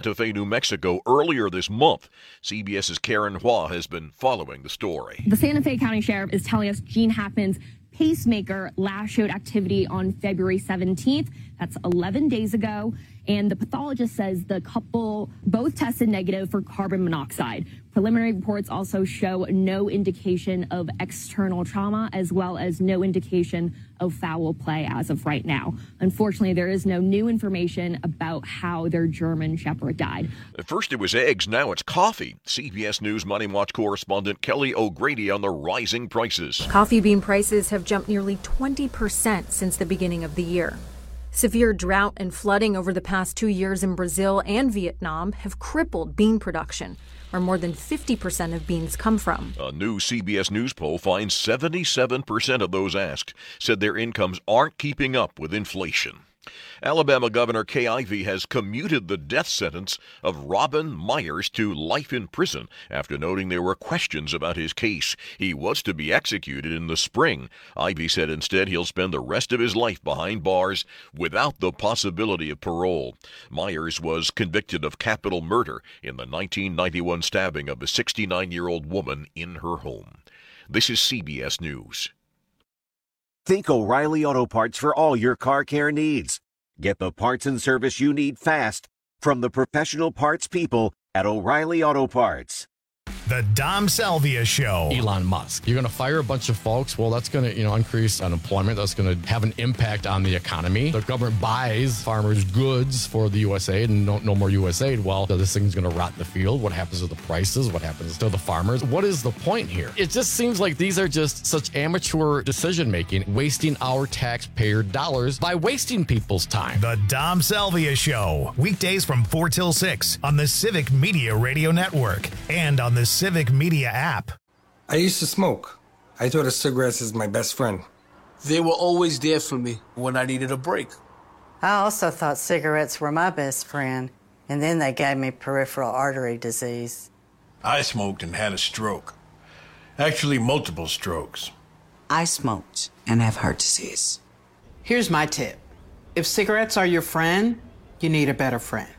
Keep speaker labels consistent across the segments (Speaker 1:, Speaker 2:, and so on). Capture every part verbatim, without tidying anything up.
Speaker 1: Santa Fe, New Mexico earlier this month. CBS's Karen Hua has been following the story.
Speaker 2: The Santa Fe County Sheriff is telling us Gene Hackman's pacemaker last showed activity on February seventeenth. That's eleven days ago. And the pathologist says the couple both tested negative for carbon monoxide. Preliminary reports also show no indication of external trauma, as well as no indication of foul play as of right now. Unfortunately, there is no new information about how their German Shepherd died.
Speaker 1: At first it was eggs, now it's coffee. C B S News Money Watch correspondent Kelly O'Grady on the rising prices.
Speaker 3: Coffee bean prices have jumped nearly twenty percent since the beginning of the year. Severe drought and flooding over the past two years in Brazil and Vietnam have crippled bean production, where more than fifty percent of beans come from.
Speaker 1: A new C B S News poll finds seventy-seven percent of those asked said their incomes aren't keeping up with inflation. Alabama Governor Kay Ivey has commuted the death sentence of Robin Myers to life in prison after noting there were questions about his case. He was to be executed in the spring. Ivey said instead he'll spend the rest of his life behind bars without the possibility of parole. Myers was convicted of capital murder in the nineteen ninety-one stabbing of a sixty-nine-year-old woman in her home. This is C B S News.
Speaker 4: Think O'Reilly Auto Parts for all your car care needs. Get the parts and service you need fast from the professional parts people at O'Reilly Auto Parts.
Speaker 5: The Dom Salvia Show.
Speaker 6: Elon Musk. You're going to fire a bunch of folks. Well, that's going to, you know, increase unemployment. That's going to have an impact on the economy. The government buys farmers' goods for the U S A I D and no, no more U S A I D. Well, this thing's going to rot in the field. What happens to the prices? What happens to the farmers? What is the point here? It just seems like these are just such amateur decision-making, wasting our taxpayer dollars by wasting people's time.
Speaker 5: The Dom Salvia Show. Weekdays from four till six on the Civic Media Radio Network and on the Civic Media app.
Speaker 7: I used to smoke. I thought of cigarettes as my best friend.
Speaker 8: They were always there for me when I needed a break.
Speaker 9: I also thought cigarettes were my best friend, and then they gave me peripheral artery disease.
Speaker 10: I smoked and had a stroke. Actually, multiple strokes.
Speaker 11: I smoked and have heart disease.
Speaker 12: Here's my tip. If cigarettes are your friend, you need a better friend.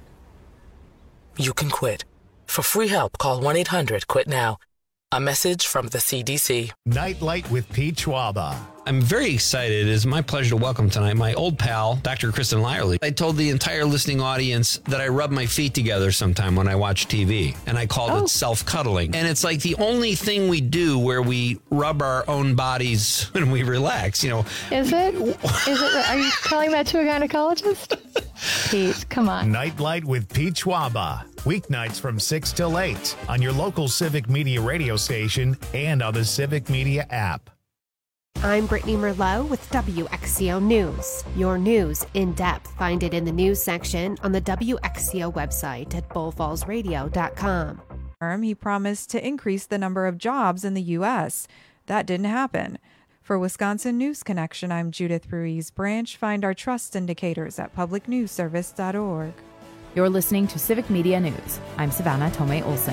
Speaker 13: You can quit. For free help, call one eight hundred quit now. A message from the C D C.
Speaker 5: Nightlight with Pete Schwaba.
Speaker 14: I'm very excited. It is my pleasure to welcome tonight my old pal, Doctor Kristen Lyerly. I told the entire listening audience that I rub my feet together sometime when I watch T V, and I called oh. it self-cuddling. And it's like the only thing we do where we rub our own bodies when we relax, you know.
Speaker 15: Is it? Is it? Are you telling that to a gynecologist? Pete, come on.
Speaker 5: Nightlight with Pete Schwaba. Weeknights from six till eight on your local Civic Media radio station and on the Civic Media app.
Speaker 16: I'm Brittany Merlot with W X C O News. Your news in depth. Find it in the news section on the W X C O website at bull falls radio dot com.
Speaker 17: He promised to increase the number of jobs in the U S. That didn't happen. For Wisconsin News Connection, I'm Judith Ruiz Branch. Find our trust indicators at public news service dot org.
Speaker 18: You're listening to Civic Media News. I'm Savannah Tomei Olson.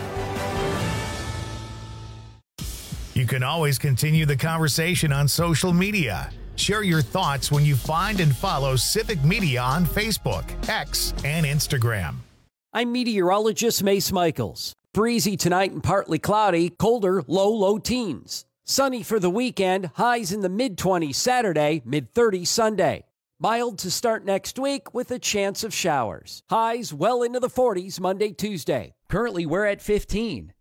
Speaker 5: You can always continue the conversation on social media. Share your thoughts when you find and follow Civic Media on Facebook, X, and Instagram.
Speaker 19: I'm meteorologist Mace Michaels. Breezy tonight and partly cloudy, colder, low, low teens. Sunny for the weekend, highs in the mid-twenties Saturday, mid-thirties Sunday. Mild to start next week with a chance of showers. Highs well into the forties Monday, Tuesday. Currently, we're at fifteen.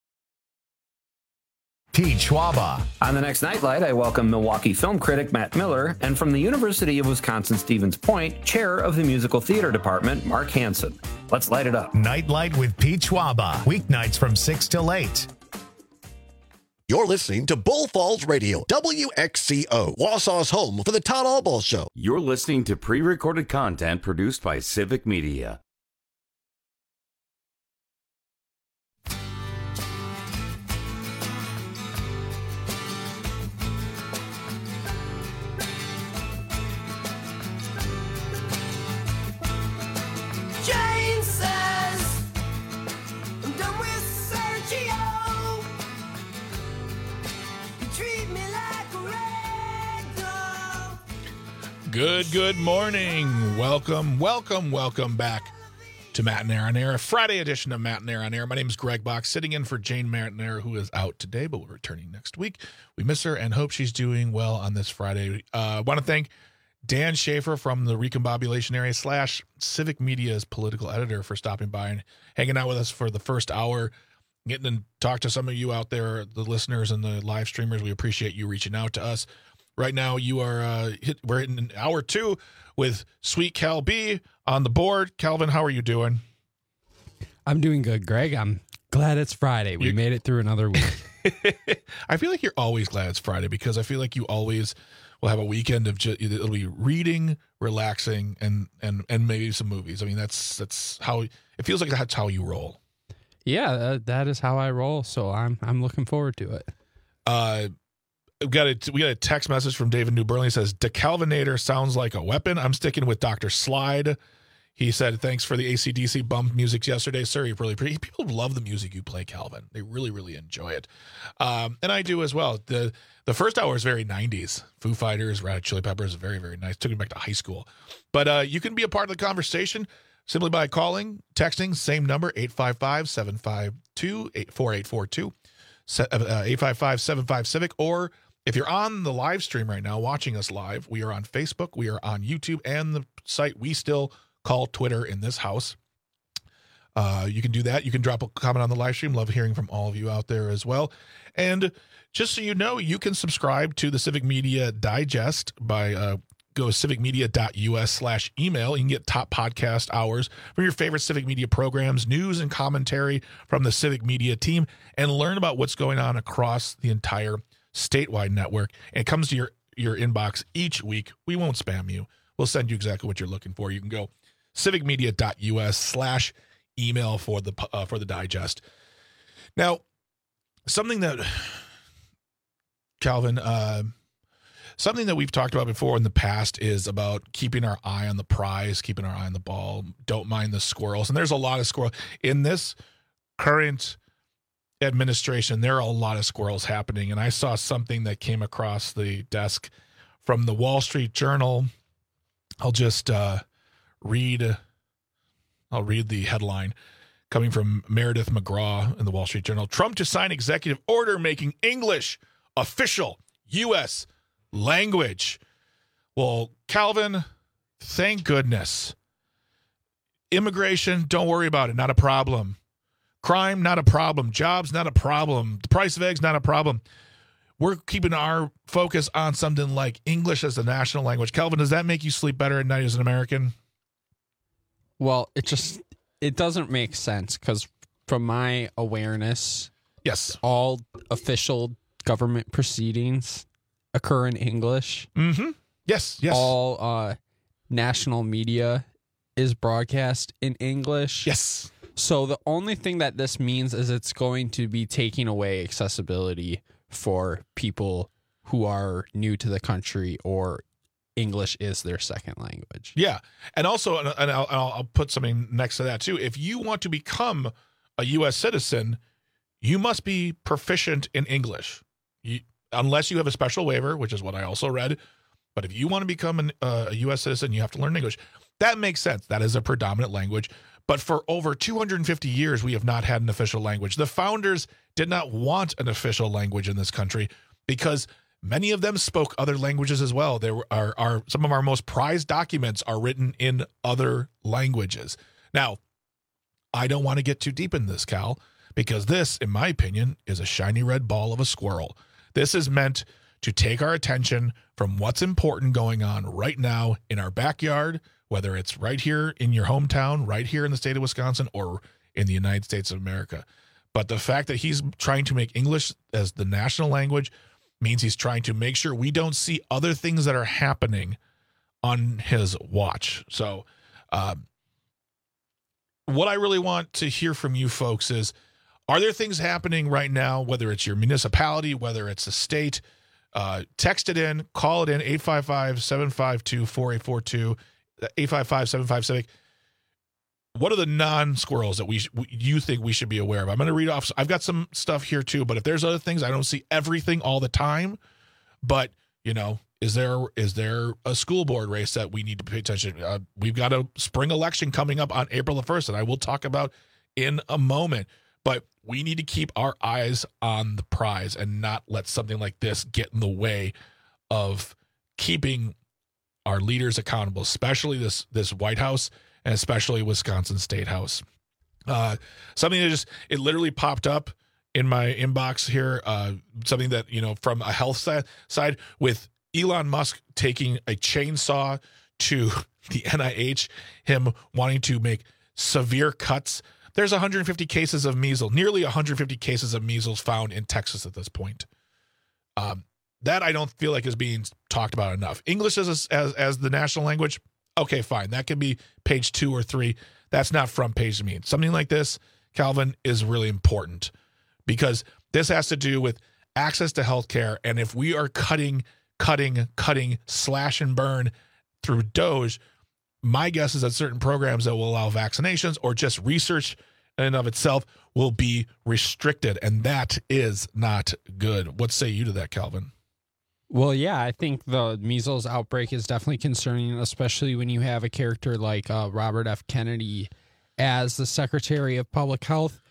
Speaker 5: Pete Schwaba.
Speaker 14: On the next Nightlight, I welcome Milwaukee film critic Matt Miller, and from the University of Wisconsin-Stevens Point, chair of the musical theater department, Mark Hansen. Let's light it up.
Speaker 5: Nightlight with Pete Schwaba. Weeknights from six till eight.
Speaker 20: You're listening to Bull Falls Radio, W X C O, Wausau's home for the Todd Albaugh Show.
Speaker 3: You're listening to pre-recorded content produced by Civic Media.
Speaker 4: Jane says, I'm done with Sergio. Treat me like a rag doll.
Speaker 15: Good, good morning. Welcome, welcome, welcome back
Speaker 21: to Matt and Air on Air, a Friday edition of Matt and Air on Air. My name is Greg Bach, sitting in for Jane Martinair, who is out today, but will returning next week. We miss her and hope she's doing well on this Friday. I uh, want to thank Dan Schaefer from the Recombobulation Area slash Civic Media's political editor for stopping by and hanging out with us for the first hour, getting to talk to some of you out there, the listeners and the live streamers. We appreciate you reaching out to us. Right now, you are uh, hit, we're in an hour two with Sweet Cal B on the board. Calvin, how are you doing?
Speaker 22: I'm doing good, Greg. I'm glad it's Friday. We you, made it through another week.
Speaker 21: I feel like you're always glad it's Friday because I feel like you always will have a weekend of just, it'll be reading, relaxing, and and and maybe some movies. I mean, that's that's how it feels like. That's how you roll.
Speaker 22: Yeah, uh, that is how I roll. So I'm I'm looking forward to it.
Speaker 21: Uh, we got a we got a text message from David New Burnley. He says, "Decalvinator sounds like a weapon." I'm sticking with Doctor Slide. He said, "Thanks for the A C D C bump music yesterday, sir. You really pretty. People love the music you play, Calvin. They really, really enjoy it, um, and I do as well. the The first hour is very nineties. Foo Fighters, Red Hot Chili Peppers, very, very nice. Took me back to high school. But uh, you can be a part of the conversation simply by calling, texting, same number, eight five five, seven five two, four eight four two, eight five five, seven five Civic, or if you're on the live stream right now, watching us live, we are on Facebook, we are on YouTube, and the site we still call Twitter in this house. Uh, you can do that. You can drop a comment on the live stream. Love hearing from all of you out there as well. And just so you know, you can subscribe to the Civic Media Digest by uh, go to civicmedia.us slash email. You can get top podcast hours from your favorite Civic Media programs, news and commentary from the Civic Media team, and learn about what's going on across the entire statewide network. And it comes to your, your inbox each week. We won't spam you. We'll send you exactly what you're looking for. You can go civicmedia.us slash email for the uh, for the digest. Now, something that Calvin, uh, something that we've talked about before in the past is about keeping our eye on the prize, keeping our eye on the ball. Don't mind the squirrels. And there's a lot of squirrels in this current administration. There are a lot of squirrels happening. And I saw something that came across the desk from the Wall Street Journal. I'll just uh, read. I'll read the headline coming from Meredith McGraw in the Wall Street Journal. Trump to sign executive order making English official U S language. Well, Calvin, thank goodness. Immigration, don't worry about it. Not a problem. Crime, not a problem. Jobs, not a problem. The price of eggs, not a problem. We're keeping our focus on something like English as the national language. Calvin, does that make you sleep better at night as an American?
Speaker 22: Well, it just, it doesn't make sense because from my awareness,
Speaker 21: yes,
Speaker 22: all official government proceedings occur in English.
Speaker 21: Mm-hmm. Yes, yes.
Speaker 22: All uh, national media is broadcast in English.
Speaker 21: Yes.
Speaker 22: So the only thing that this means is it's going to be taking away accessibility for people who are new to the country or English is their second language.
Speaker 21: Yeah. And also, and I'll, I'll put something next to that too. If you want to become a U S citizen, you must be proficient in English. You, unless you have a special waiver, which is what I also read. But if you want to become an, uh, a U S citizen, you have to learn English. That makes sense. That is a predominant language. But for over two hundred fifty years, we have not had an official language. The founders did not want an official language in this country because many of them spoke other languages as well. There are, are some of our most prized documents are written in other languages. Now, I don't want to get too deep in this, Cal, because this, in my opinion, is a shiny red ball of a squirrel. This is meant to take our attention from what's important going on right now in our backyard, whether it's right here in your hometown, right here in the state of Wisconsin, or in the United States of America. But the fact that he's trying to make English as the national language means he's trying to make sure we don't see other things that are happening on his watch. So uh, what I really want to hear from you folks is, are there things happening right now, whether it's your municipality, whether it's a state? Uh, text it in, call it in, eight five five, seven five two, four eight four two, eight five five, seven five Civic. What are the non-squirrels that we sh- you think we should be aware of? I'm going to read off. I've got some stuff here too, but if there's other things, I don't see everything all the time. But, you know, Is there is there a school board race that we need to pay attention? Uh, we've got a spring election coming up on April the first, and I will talk about in a moment. But we need to keep our eyes on the prize and not let something like this get in the way of keeping our leaders accountable, especially this this White House and especially Wisconsin State House. Uh, something that just, it literally popped up in my inbox here, uh, something that, you know, from a health side, side with Elon Musk taking a chainsaw to the N I H, him wanting to make severe cuts. There's one hundred fifty cases of measles, nearly one hundred fifty cases of measles found in Texas at this point. Um, that I don't feel like is being talked about enough. English as, a, as as the national language, okay, fine. That could be page two or three. That's not front page to me. Something like this, Calvin, is really important because this has to do with access to healthcare. And if we are cutting, cutting, cutting, slash and burn through DOGE, my guess is that certain programs that will allow vaccinations or just research in and of itself will be restricted. And that is not good. What say you to that, Calvin?
Speaker 22: Well, yeah, I think the measles outbreak is definitely concerning, especially when you have a character like uh, Robert F. Kennedy as the Secretary of Public Health.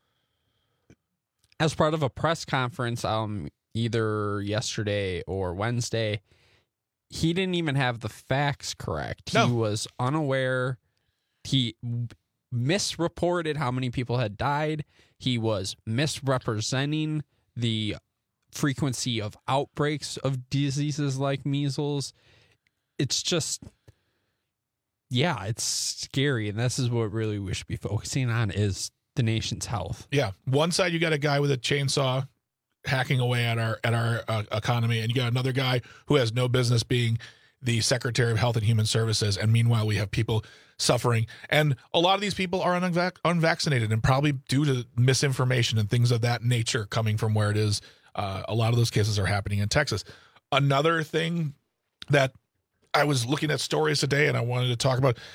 Speaker 22: As part of a press conference um, either yesterday or Wednesday, he didn't even have the facts correct. No. He was unaware. He misreported how many people had died. He was misrepresenting the frequency of outbreaks of diseases like measles. It's just, yeah, it's scary. And this is what really we should be focusing on is the nation's health.
Speaker 21: Yeah. One side, you got a guy with a chainsaw hacking away at our, at our uh, economy. And you got another guy who has no business being the Secretary of Health and Human Services. And meanwhile, we have people suffering. And a lot of these people are unvac- unvaccinated and probably due to misinformation and things of that nature coming from where it is. Uh, a lot of those cases are happening in Texas. Another thing that I was looking at stories today and I wanted to talk about,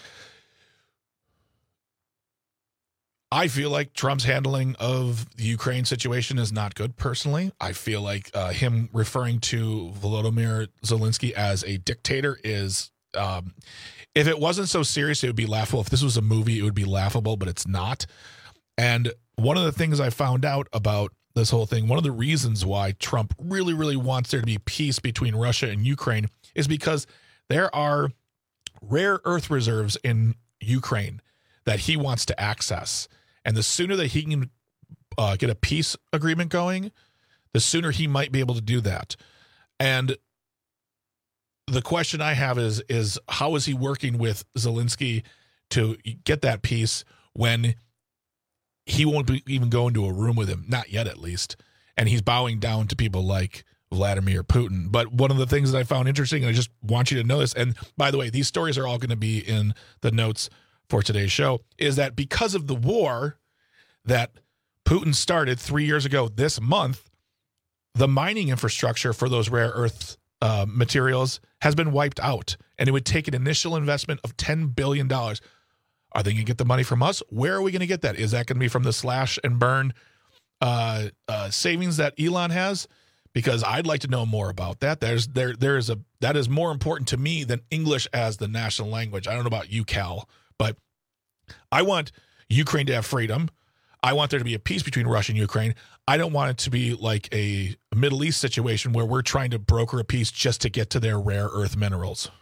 Speaker 21: I feel like Trump's handling of the Ukraine situation is not good personally. I feel like uh, him referring to Volodymyr Zelensky as a dictator is, um, if it wasn't so serious, it would be laughable. If this was a movie, it would be laughable, but it's not. And one of the things I found out about this whole thing, one of the reasons why Trump really, really wants there to be peace between Russia and Ukraine is because there are rare earth reserves in Ukraine that he wants to access. And the sooner that he can uh, get a peace agreement going, the sooner he might be able to do that. And the question I have is, is how is he working with Zelensky to get that peace when he won't be even go into a room with him, not yet at least. And he's bowing down to people like Vladimir Putin. But one of the things that I found interesting, and I just want you to know this, and by the way, these stories are all going to be in the notes for today's show, is that because of the war that Putin started three years ago this month, the mining infrastructure for those rare earth uh, materials has been wiped out. And it would take an initial investment of ten billion dollars. Are they going to get the money from us? Where are we going to get that? Is that going to be from the slash and burn uh, uh, savings that Elon has? Because I'd like to know more about that. There's there there is a that is more important to me than English as the national language. I don't know about you, Cal, but I want Ukraine to have freedom. I want there to be a peace between Russia and Ukraine. I don't want it to be like a Middle East situation where we're trying to broker a peace just to get to their rare earth minerals.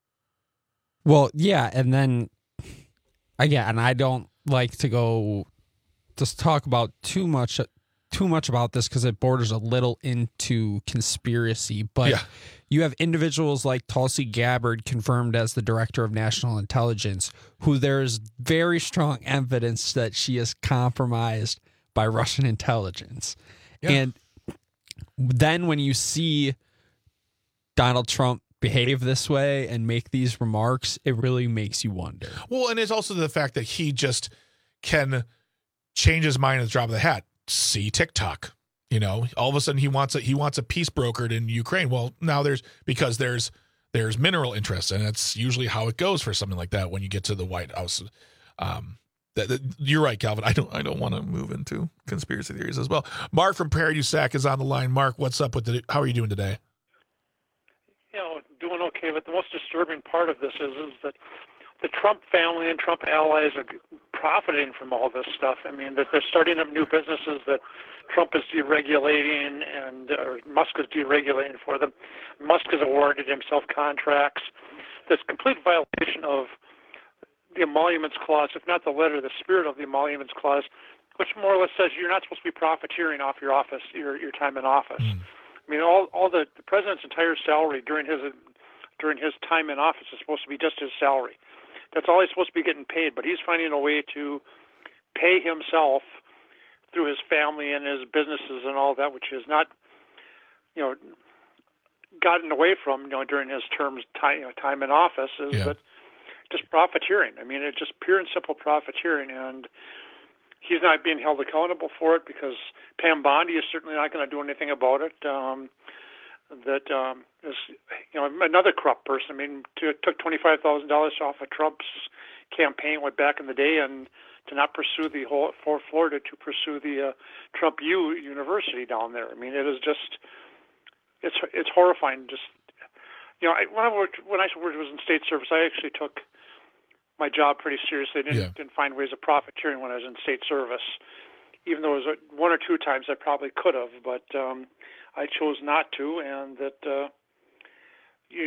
Speaker 22: Well, yeah, and then again, I don't like to go just talk about too much too much about this because it borders a little into conspiracy. But yeah. You have individuals like Tulsi Gabbard confirmed as the director of national intelligence, who there's very strong evidence that she is compromised by Russian intelligence. Yeah. And then when you see Donald Trump behave this way and make these remarks, it really makes you wonder.
Speaker 21: Well, and it's also the fact that he just can change his mind at the drop of the hat. See TikTok, you know, all of a sudden he wants a he wants a peace brokered in Ukraine. Well, now there's because there's there's mineral interests, and that's usually how it goes for something like that when you get to the White House. Um, that, that, you're right, Calvin. I don't I don't want to move into conspiracy theories as well. Mark from Prairie du Sac is on the line. Mark, what's up with the? How are you doing today?
Speaker 1: You know, doing okay, but the most disturbing part of this is, is that the Trump family and Trump allies are profiting from all this stuff. I mean, that they're starting up new businesses that Trump is deregulating and or Musk is deregulating for them. Musk has awarded himself contracts. This complete violation of the emoluments clause, if not the letter, the spirit of the emoluments clause, which more or less says you're not supposed to be profiteering off your office, your your time in office. Mm. I mean, all all the, the president's entire salary during his during his time in office is supposed to be just his salary. That's all he's supposed to be getting paid, but he's finding a way to pay himself through his family and his businesses and all that, which is not, you know, gotten away from, you know, during his terms time, you know, time in office, is yeah. that just profiteering. I mean, it's just pure and simple profiteering, and he's not being held accountable for it because Pam Bondi is certainly not going to do anything about it. Um, that um, is, you know, another corrupt person. I mean, to, took twenty-five thousand dollars off of Trump's campaign way back in the day, and to not pursue the whole for Florida to pursue the uh, Trump U University down there. I mean, it is just it's it's horrifying. Just you know, I, when I worked when I was in state service, I actually took my job pretty seriously. I didn't, yeah. didn't find ways of profiteering when I was in state service, even though it was one or two times I probably could have, but um, I chose not to. And that uh, you,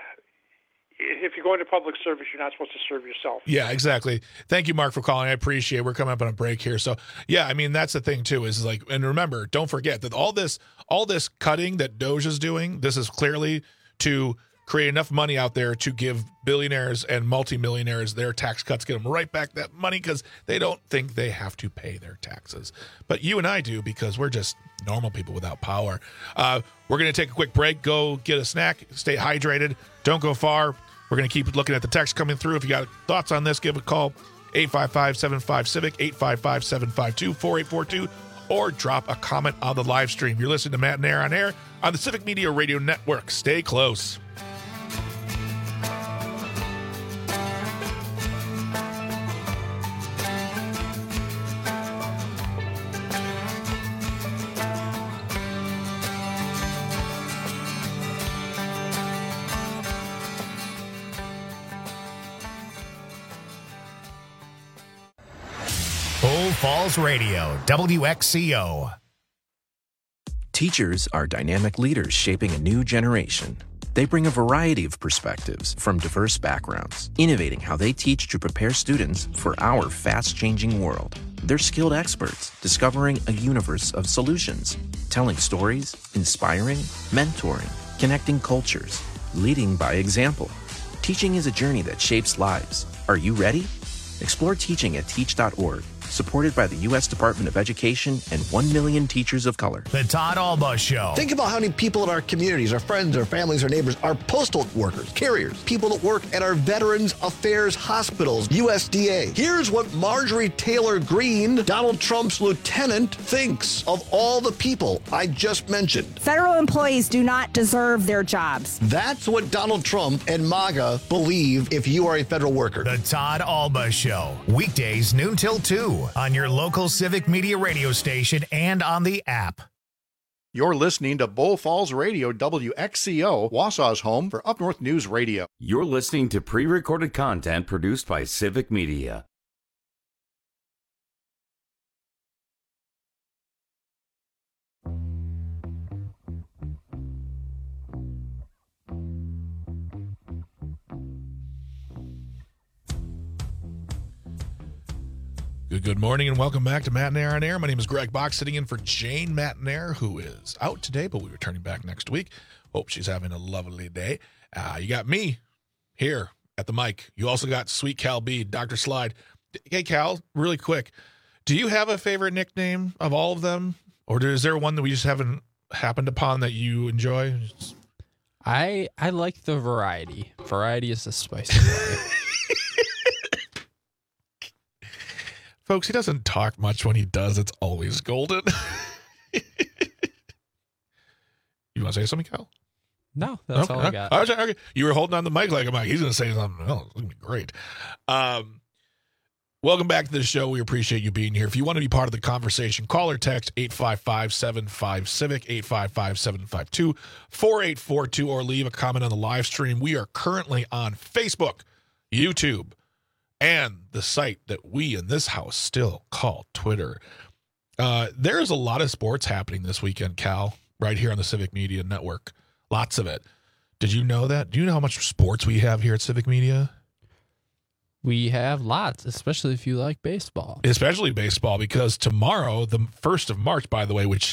Speaker 1: if you go into public service, you're not supposed to serve yourself.
Speaker 21: Yeah, exactly. Thank you, Mark, for calling. I appreciate it. We're coming up on a break here. So, yeah, I mean, that's the thing, too, is like, and remember, don't forget that all this, all this cutting that Doge is doing, this is clearly to create enough money out there to give billionaires and multimillionaires their tax cuts, get them right back that money because they don't think they have to pay their taxes. But you and I do because we're just normal people without power. Uh, we're going to take a quick break, go get a snack, stay hydrated, don't go far. We're going to keep looking at the text coming through. If you got thoughts on this, give a call, eight five five, seven five, CIVIC, eight five five, seven five two, four eight four two, or drop a comment on the live stream. You're listening to Matt and Air on Air on the Civic Media Radio Network. Stay close.
Speaker 5: Bull Falls Radio, W X C O.
Speaker 2: Teachers are dynamic leaders shaping a new generation. They bring a variety of perspectives from diverse backgrounds, innovating how they teach to prepare students for our fast-changing world. They're skilled experts, discovering a universe of solutions, telling stories, inspiring, mentoring, connecting cultures, leading by example. Teaching is a journey that shapes lives. Are you ready? Explore teaching at teach dot org. Supported by the U S Department of Education and one million teachers of color.
Speaker 5: The Todd Alba Show.
Speaker 20: Think about how many people in our communities, our friends, our families, our neighbors, our postal workers, carriers, people that work at our Veterans Affairs hospitals, U S D A. Here's what Marjorie Taylor Greene, Donald Trump's lieutenant, thinks of all the people I just mentioned.
Speaker 23: Federal employees do not deserve their jobs.
Speaker 20: That's what Donald Trump and MAGA believe if you are a federal worker.
Speaker 5: The Todd Alba Show. Weekdays noon till two. On your local Civic Media radio station and on the app.
Speaker 24: You're listening to Bull Falls Radio, W X C O, Wausau's home for Up North News Radio.
Speaker 25: You're listening to pre-recorded content produced by Civic Media.
Speaker 21: Good, good morning and welcome back to Matt and Air on Air. My name is Greg Bach, sitting in for Jane Matnair, who is out today, but we'll be returning back next week. Hope she's having a lovely day. Uh, you got me here at the mic. You also got Sweet Cal B, Doctor Slide. Hey, Cal, really quick, do you have a favorite nickname of all of them? Or is there one that we just haven't happened upon that you enjoy?
Speaker 22: I I like the variety. Variety is the spice of life.
Speaker 21: Folks, he doesn't talk much. When he does, it's always golden. You want to say something, Cal?
Speaker 22: No, that's
Speaker 21: okay.
Speaker 22: all I got.
Speaker 21: Okay. Okay. You were holding on the mic like I'm like, he's going to say something else. It's going to be great. Um, Welcome back to the show. We appreciate you being here. If you want to be part of the conversation, call or text eight five five, seven five, civic, eight five five, seven five two, four eight four two, or leave a comment on the live stream. We are currently on Facebook, YouTube, and the site that we in this house still call Twitter. Uh, there's a lot of sports happening this weekend, Cal, right here on the Civic Media Network. Lots of it. Did you know that? Do you know how much sports we have here at Civic Media?
Speaker 22: We have lots, especially if you like baseball.
Speaker 21: Especially baseball, because tomorrow, the first of March, by the way, which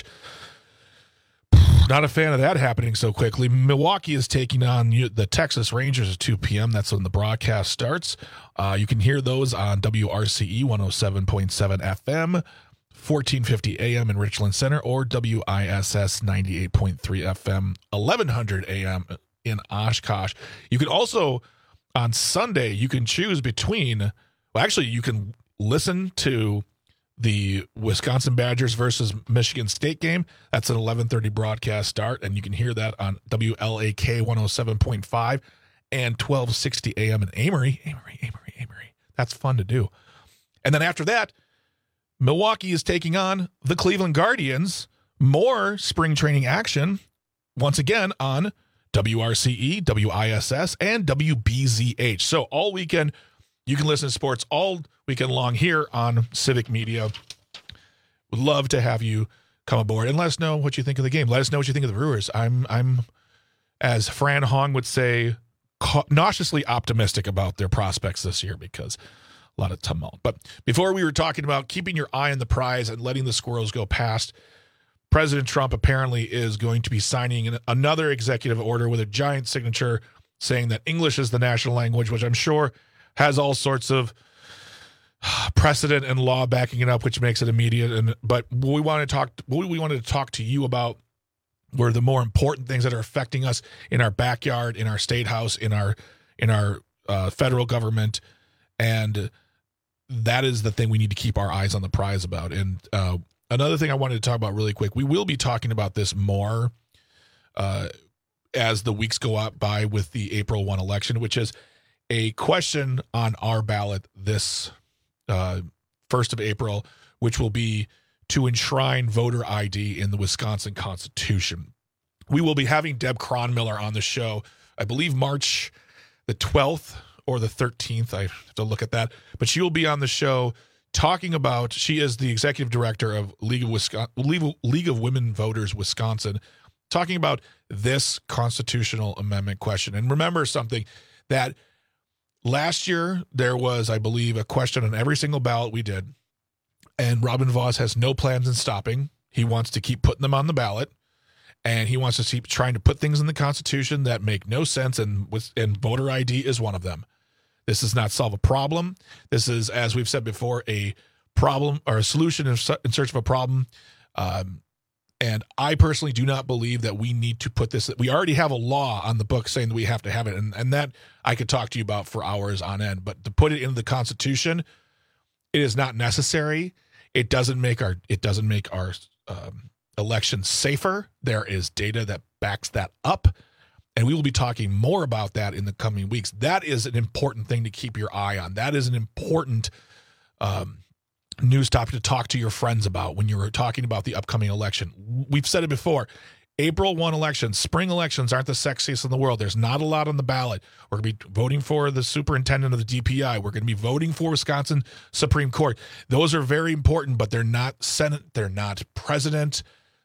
Speaker 21: not a fan of that happening so quickly. Milwaukee is taking on the Texas Rangers at two p.m. That's when the broadcast starts. Uh, you can hear those on W R C E one oh seven point seven F M, fourteen fifty A M in Richland Center, or W I S S ninety-eight point three F M, eleven hundred A M in Oshkosh. You can also, on Sunday, you can choose between, well, actually, you can listen to the Wisconsin Badgers versus Michigan State game. That's an eleven thirty broadcast start, and you can hear that on W L A K one oh seven point five and twelve sixty A M in Amory. Amory, Amory, Amory. That's fun to do. And then after that, Milwaukee is taking on the Cleveland Guardians. More spring training action, once again, on W R C E, W I S S, and W B Z H. So all weekend, you can listen to sports all weekend long here on Civic Media. Would love to have you come aboard and let us know what you think of the game. Let us know what you think of the Brewers. I'm, I'm, as Fran Hong would say, nauseously optimistic about their prospects this year because a lot of tumult. But before, we were talking about keeping your eye on the prize and letting the squirrels go past. President Trump apparently is going to be signing another executive order with a giant signature saying that English is the national language, which I'm sure has all sorts of precedent and law backing it up, which makes it immediate. And but what we want to talk, what we wanted to talk to you about were the more important things that are affecting us in our backyard, in our state house, in our in our uh, federal government, and that is the thing we need to keep our eyes on the prize about. And uh, another thing I wanted to talk about really quick, we will be talking about this more uh, as the weeks go up by with the April first election, which is a question on our ballot this uh, first of April, which will be to enshrine voter I D in the Wisconsin Constitution. We will be having Deb Cronmiller on the show, I believe March the twelfth or the thirteenth. I have to look at that. But she will be on the show talking about, she is the executive director of League of Wisconsin, League of Women Voters Wisconsin, talking about this constitutional amendment question. And remember something, that last year there was, I believe, a question on every single ballot we did, and Robin Vos has no plans in stopping. He wants to keep putting them on the ballot, and he wants to keep trying to put things in the Constitution that make no sense, and with and voter I D is one of them. This does not solve a problem. This is, as we've said before, a problem or a solution in search of a problem. Um, and I personally do not believe that we need to put this. We already have a law on the book saying that we have to have it, and, and that I could talk to you about for hours on end. But to put it into the Constitution, it is not necessary. It doesn't make our it doesn't make our um, elections safer. There is data that backs that up. And we will be talking more about that in the coming weeks. That is an important thing to keep your eye on. That is an important um, news topic to talk to your friends about when you're talking about the upcoming election. We've said it before. April first elections, spring elections aren't the sexiest in the world. There's not a lot on the ballot. We're going to be voting for the superintendent of the D P I. We're going to be voting for Wisconsin Supreme Court. Those are very important, but they're not Senate. They're not president.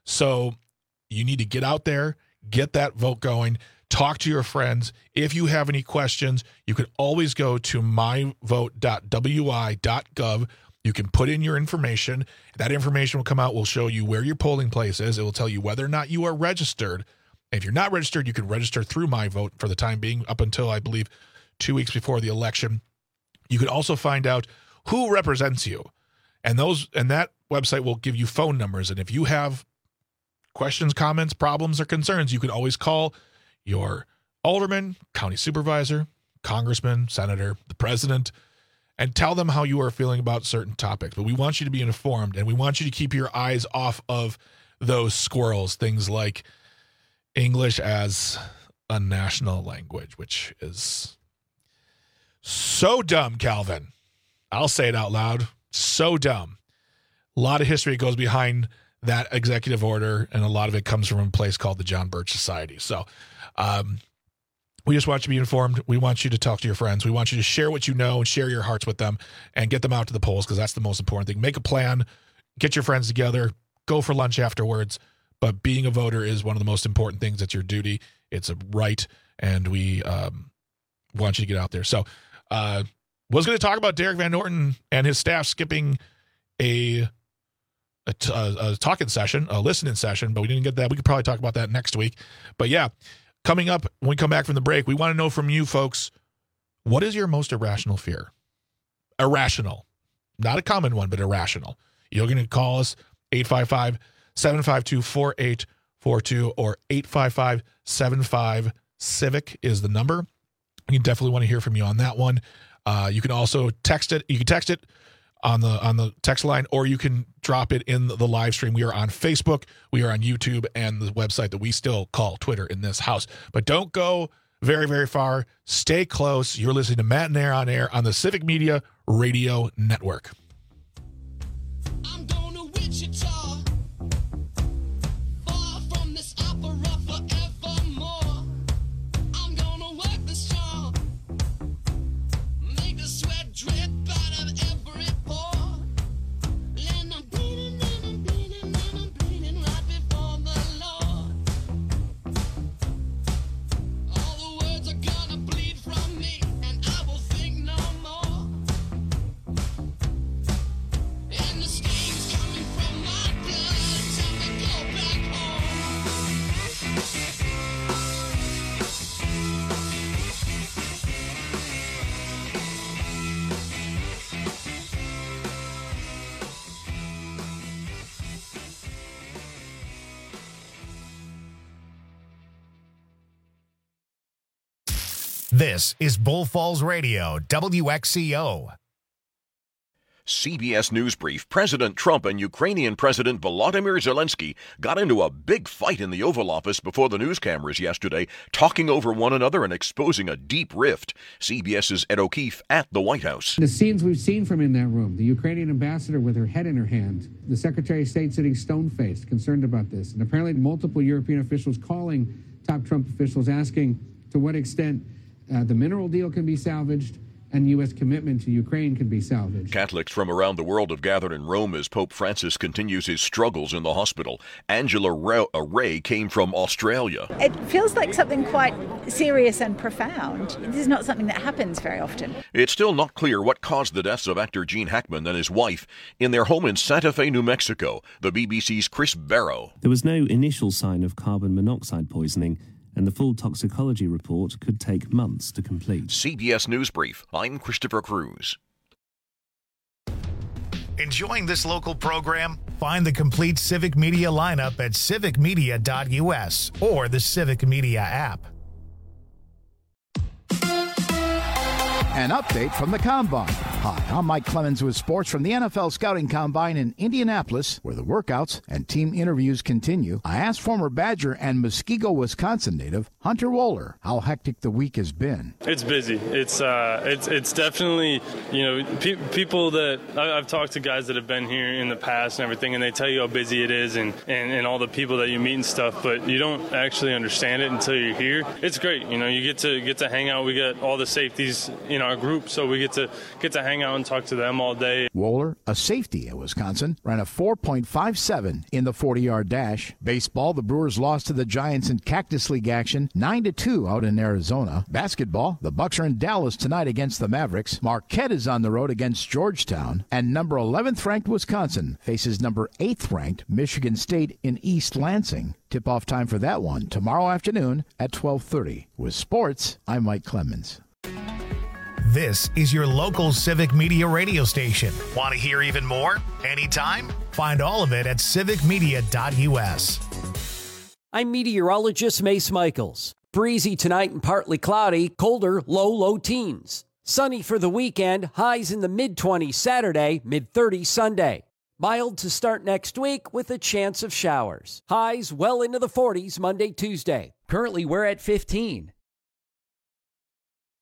Speaker 21: So you need to get out there, get that vote going. Talk to your friends. If you have any questions, you can always go to my vote dot w i dot gov. You can put in your information. That information will come out, will show you where your polling place is. It will tell you whether or not you are registered. If you're not registered, you can register through MyVote for the time being up until, I believe, two weeks before the election. You can also find out who represents you. And those and that website will give you phone numbers. And if you have questions, comments, problems, or concerns, you can always call your alderman, county supervisor, congressman, senator, the president, and tell them how you are feeling about certain topics. But we want you to be informed, and we want you to keep your eyes off of those squirrels, things like English as a national language, which is so dumb, Calvin. I'll say it out loud. So dumb. A lot of history goes behind that executive order, and a lot of it comes from a place called the John Birch Society. So um, we just want you to be informed. We want you to talk to your friends. We want you to share what you know and share your hearts with them and get them out to the polls, because that's the most important thing. Make a plan. Get your friends together. Go for lunch afterwards. But being a voter is one of the most important things. It's your duty. It's a right, and we um, want you to get out there. So uh, was going to talk about Derek Van Norton and his staff skipping a A, t- a, a talking session, a listening session, but we didn't get that. We could probably talk about that next week. But yeah, coming up when we come back from the break, we want to know from you folks, what is your most irrational fear? Irrational. Not a common one, but irrational. You're going to call us eight five five, seven five two, four eight four two or eight five five, seven five, CIVIC is the number. You definitely want to hear from you on that one. Uh, you can also text it. You can text it on the on the text line, or you can drop it in the live stream. We are on Facebook, we are on YouTube, and the website that we still call Twitter in this house. But don't go very, very far. Stay close. You're listening to Matt and Air on Air on the Civic Media Radio Network.
Speaker 6: I'm going to Wichita, far from this opera forevermore. I'm gonna work this job, make the sweat drip out of every pore. And I'm bleeding, and I'm bleeding, and I'm bleeding right before the Lord. All the words are gonna bleed from me, and I will think no more. And the steam's coming from my blood, time to go back home.
Speaker 5: This is Bull Falls Radio, W X C O.
Speaker 7: C B S News Brief. President Trump and Ukrainian President Volodymyr Zelensky got into a big fight in the Oval Office before the news cameras yesterday, talking over one another and exposing a deep rift. CBS's Ed O'Keefe at the White House.
Speaker 8: The scenes we've seen from in that room, the Ukrainian ambassador with her head in her hand, the Secretary of State sitting stone-faced, concerned about this, and apparently multiple European officials calling top Trump officials asking to what extent uh, the mineral deal can be salvaged and U S commitment to Ukraine can be salvaged.
Speaker 7: Catholics from around the world have gathered in Rome as Pope Francis continues his struggles in the hospital. Angela Ray came from Australia.
Speaker 9: It feels like something quite serious and profound. This is not something that happens very often.
Speaker 7: It's still not clear what caused the deaths of actor Gene Hackman and his wife in their home in Santa Fe, New Mexico. The B B C's Chris Barrow.
Speaker 10: There was no initial sign of carbon monoxide poisoning, and the full toxicology report could take months to complete.
Speaker 7: C B S News Brief. I'm Christopher Cruz.
Speaker 5: Enjoying this local program? Find the complete Civic Media lineup at civic media dot U S or the Civic Media app.
Speaker 26: An update from the Combine. Hi, I'm Mike Clemens with sports from the N F L Scouting Combine in Indianapolis, where the workouts and team interviews continue. I asked former Badger and Muskego, Wisconsin native Hunter Wohler how hectic the week has been.
Speaker 27: It's busy. It's uh, it's it's definitely, you know, pe- people that I- I've talked to guys that have been here in the past and everything, and they tell you how busy it is and, and, and all the people that you meet and stuff, but you don't actually understand it until you're here. It's great. You know, you get to get to hang out. We got all the safeties in our group, so we get to get to hang out and talk to them all day.
Speaker 26: Wohler, a safety at Wisconsin, ran a four point five seven in the forty-yard dash. Baseball, the Brewers lost to the Giants in Cactus League action, nine to two out in Arizona. Basketball, the Bucks are in Dallas tonight against the Mavericks. Marquette is on the road against Georgetown, and number eleventh ranked Wisconsin faces number eighth ranked Michigan State in East Lansing. Tip-off time for that one tomorrow afternoon at twelve thirty. With sports, I'm Mike Clemens.
Speaker 5: This is your local Civic Media radio station. Want to hear even more? Anytime? Find all of it at civic media dot U S.
Speaker 19: I'm meteorologist Mace Michaels. Breezy tonight and partly cloudy, colder, low, low teens. Sunny for the weekend, highs in the mid-twenties Saturday, mid-thirties Sunday. Mild to start next week with a chance of showers. Highs well into the forties Monday, Tuesday. Currently, we're at fifteen.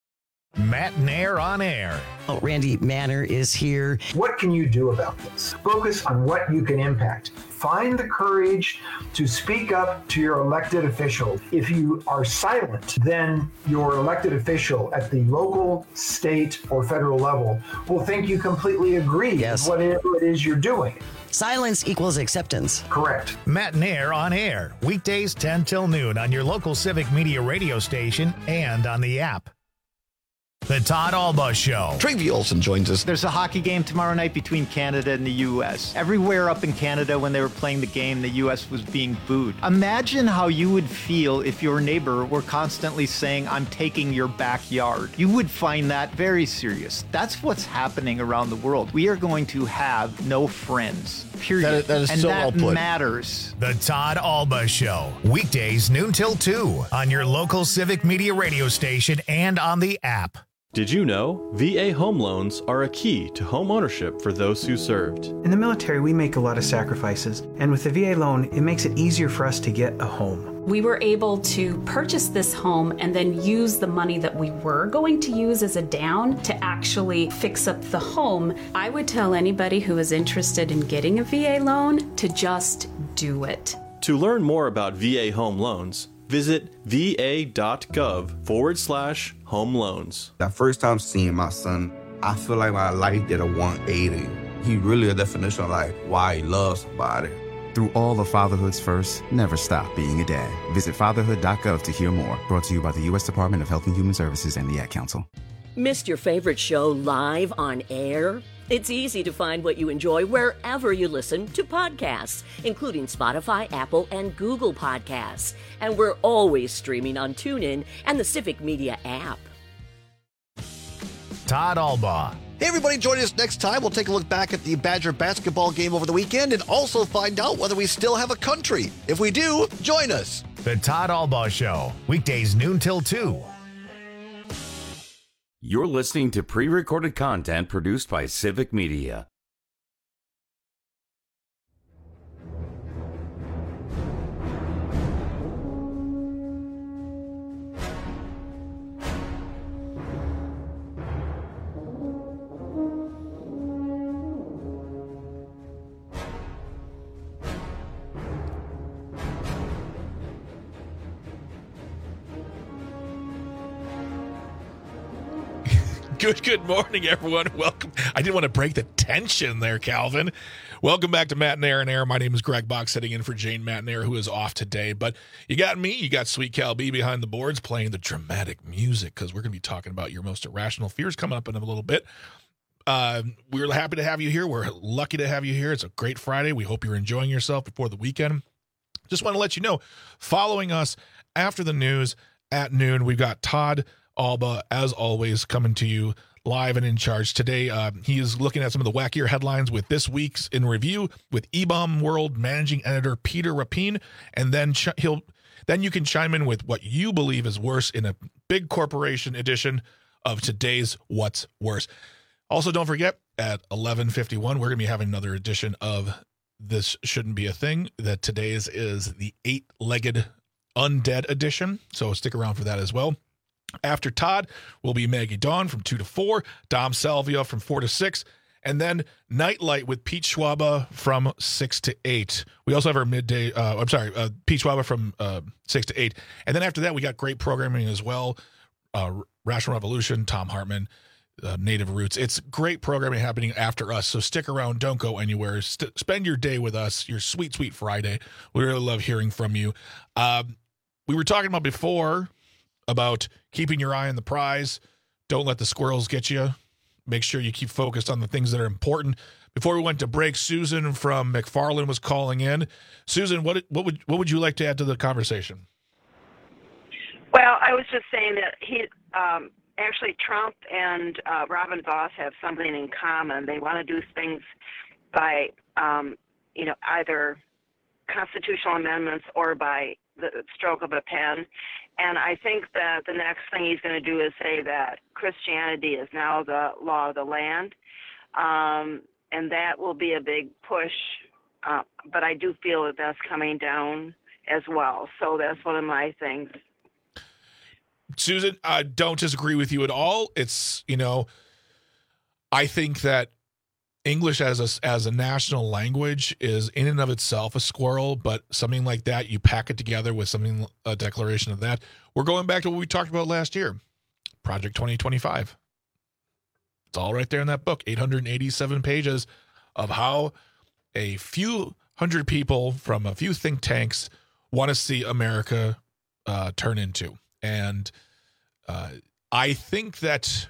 Speaker 5: Matt Nair on air.
Speaker 11: Oh, Randy Manner is here.
Speaker 12: What can you do about this? Focus on what you can impact. Find the courage to speak up to your elected official. If you are silent, then your elected official at the local, state, or federal level will think you completely agree
Speaker 11: yes.
Speaker 12: with whatever it is you're doing.
Speaker 11: Silence equals acceptance.
Speaker 12: Correct.
Speaker 5: Matt Nair on air, weekdays ten till noon on your local Civic Media radio station and on the app. The Todd Alba Show.
Speaker 20: Travi Olson joins us.
Speaker 13: There's a hockey game tomorrow night between Canada and the U S. Everywhere up in Canada when they were playing the game, the U S was being booed. Imagine how you would feel if your neighbor were constantly saying, I'm taking your backyard. You would find that very serious. That's what's happening around the world. We are going to have no friends. Period.
Speaker 20: That is, that is
Speaker 13: and
Speaker 20: so
Speaker 13: that
Speaker 20: well put.
Speaker 13: matters.
Speaker 5: The Todd Alba Show. Weekdays noon till two on your local Civic Media radio station and on the app.
Speaker 14: Did you know V A home loans are a key to home ownership for those who served?
Speaker 16: In the military, we make a lot of sacrifices, and with the V A loan, it makes it easier for us to get a home.
Speaker 17: We were able to purchase this home and then use the money that we were going to use as a down to actually fix up the home. I would tell anybody who is interested in getting a V A loan to just do it.
Speaker 14: To learn more about V A home loans, visit va.gov forward slash home loans.
Speaker 18: That first time seeing my son, I feel like my life did a one eighty. He really a definition of like why he loves somebody.
Speaker 28: Through all of fatherhood's first, never stop being a dad. Visit fatherhood dot gov to hear more. Brought to you by the U S Department of Health and Human Services and the Ad Council.
Speaker 29: Missed your favorite show live on air? It's easy to find what you enjoy wherever you listen to podcasts, including Spotify, Apple, and Google Podcasts. And we're always streaming on TuneIn and the Civic Media app.
Speaker 5: Todd Alba.
Speaker 20: Hey, everybody, join us next time. We'll take a look back at the Badger basketball game over the weekend and also find out whether we still have a country. If we do, join us.
Speaker 5: The Todd Alba Show. Weekdays noon till two.
Speaker 25: You're listening to pre-recorded content produced by Civic Media.
Speaker 21: Good, good morning, everyone. Welcome. I didn't want to break the tension there, Calvin. Welcome back to Matt Nair and Air. My name is Greg Bach, sitting in for Jane Matt Nair, who is off today. But you got me, you got Sweet Cal B behind the boards playing the dramatic music, because we're going to be talking about your most irrational fears coming up in a little bit. Uh, we're happy to have you here. We're lucky to have you here. It's a great Friday. We hope you're enjoying yourself before the weekend. Just want to let you know, following us after the news at noon, we've got Todd Alba, as always, coming to you live and in charge. Today, uh, he is looking at some of the wackier headlines with This Week's in Review with E-Bomb World Managing Editor Peter Rapine, and then ch- he'll then you can chime in with what you believe is worse in a big corporation edition of today's What's Worse. Also, don't forget, at eleven fifty-one, we're going to be having another edition of This Shouldn't Be a Thing. That today's is the eight-legged undead edition, so stick around for that as well. After Todd will be Maggie Dawn from two to four, Dom Salvia from four to six, and then Nightlight with Pete Schwaba from six to eight. We also have our midday, uh, I'm sorry, uh, Pete Schwaba from uh, six to eight. And then after that, we got great programming as well. Uh, Rational Revolution, Tom Hartman, uh, Native Roots. It's great programming happening after us, so stick around. Don't go anywhere. St- spend your day with us, your sweet, sweet Friday. We really love hearing from you. Um, we were talking about before about keeping your eye on the prize. Don't let the squirrels get you. Make sure you keep focused on the things that are important. Before we went to break, Susan from McFarland was calling in. Susan, what what would what would you like to add to the conversation?
Speaker 30: Well, I was just saying that he um, actually Trump and uh, Robin Vos have something in common. They want to do things by um, you know either constitutional amendments or by the stroke of a pen. And I think that the next thing he's going to do is say that Christianity is now the law of the land. Um, and that will be a big push. Uh, but I do feel that that's coming down as well. So that's one of my things.
Speaker 21: Susan, I don't disagree with you at all. It's, you know, I think that English as a, as a national language is in and of itself a squirrel, but something like that, you pack it together with something, a declaration of that. We're going back to what we talked about last year, Project twenty twenty-five. It's all right there in that book, eight hundred eighty-seven pages of how a few hundred people from a few think tanks want to see America uh, turn into. And uh, I think that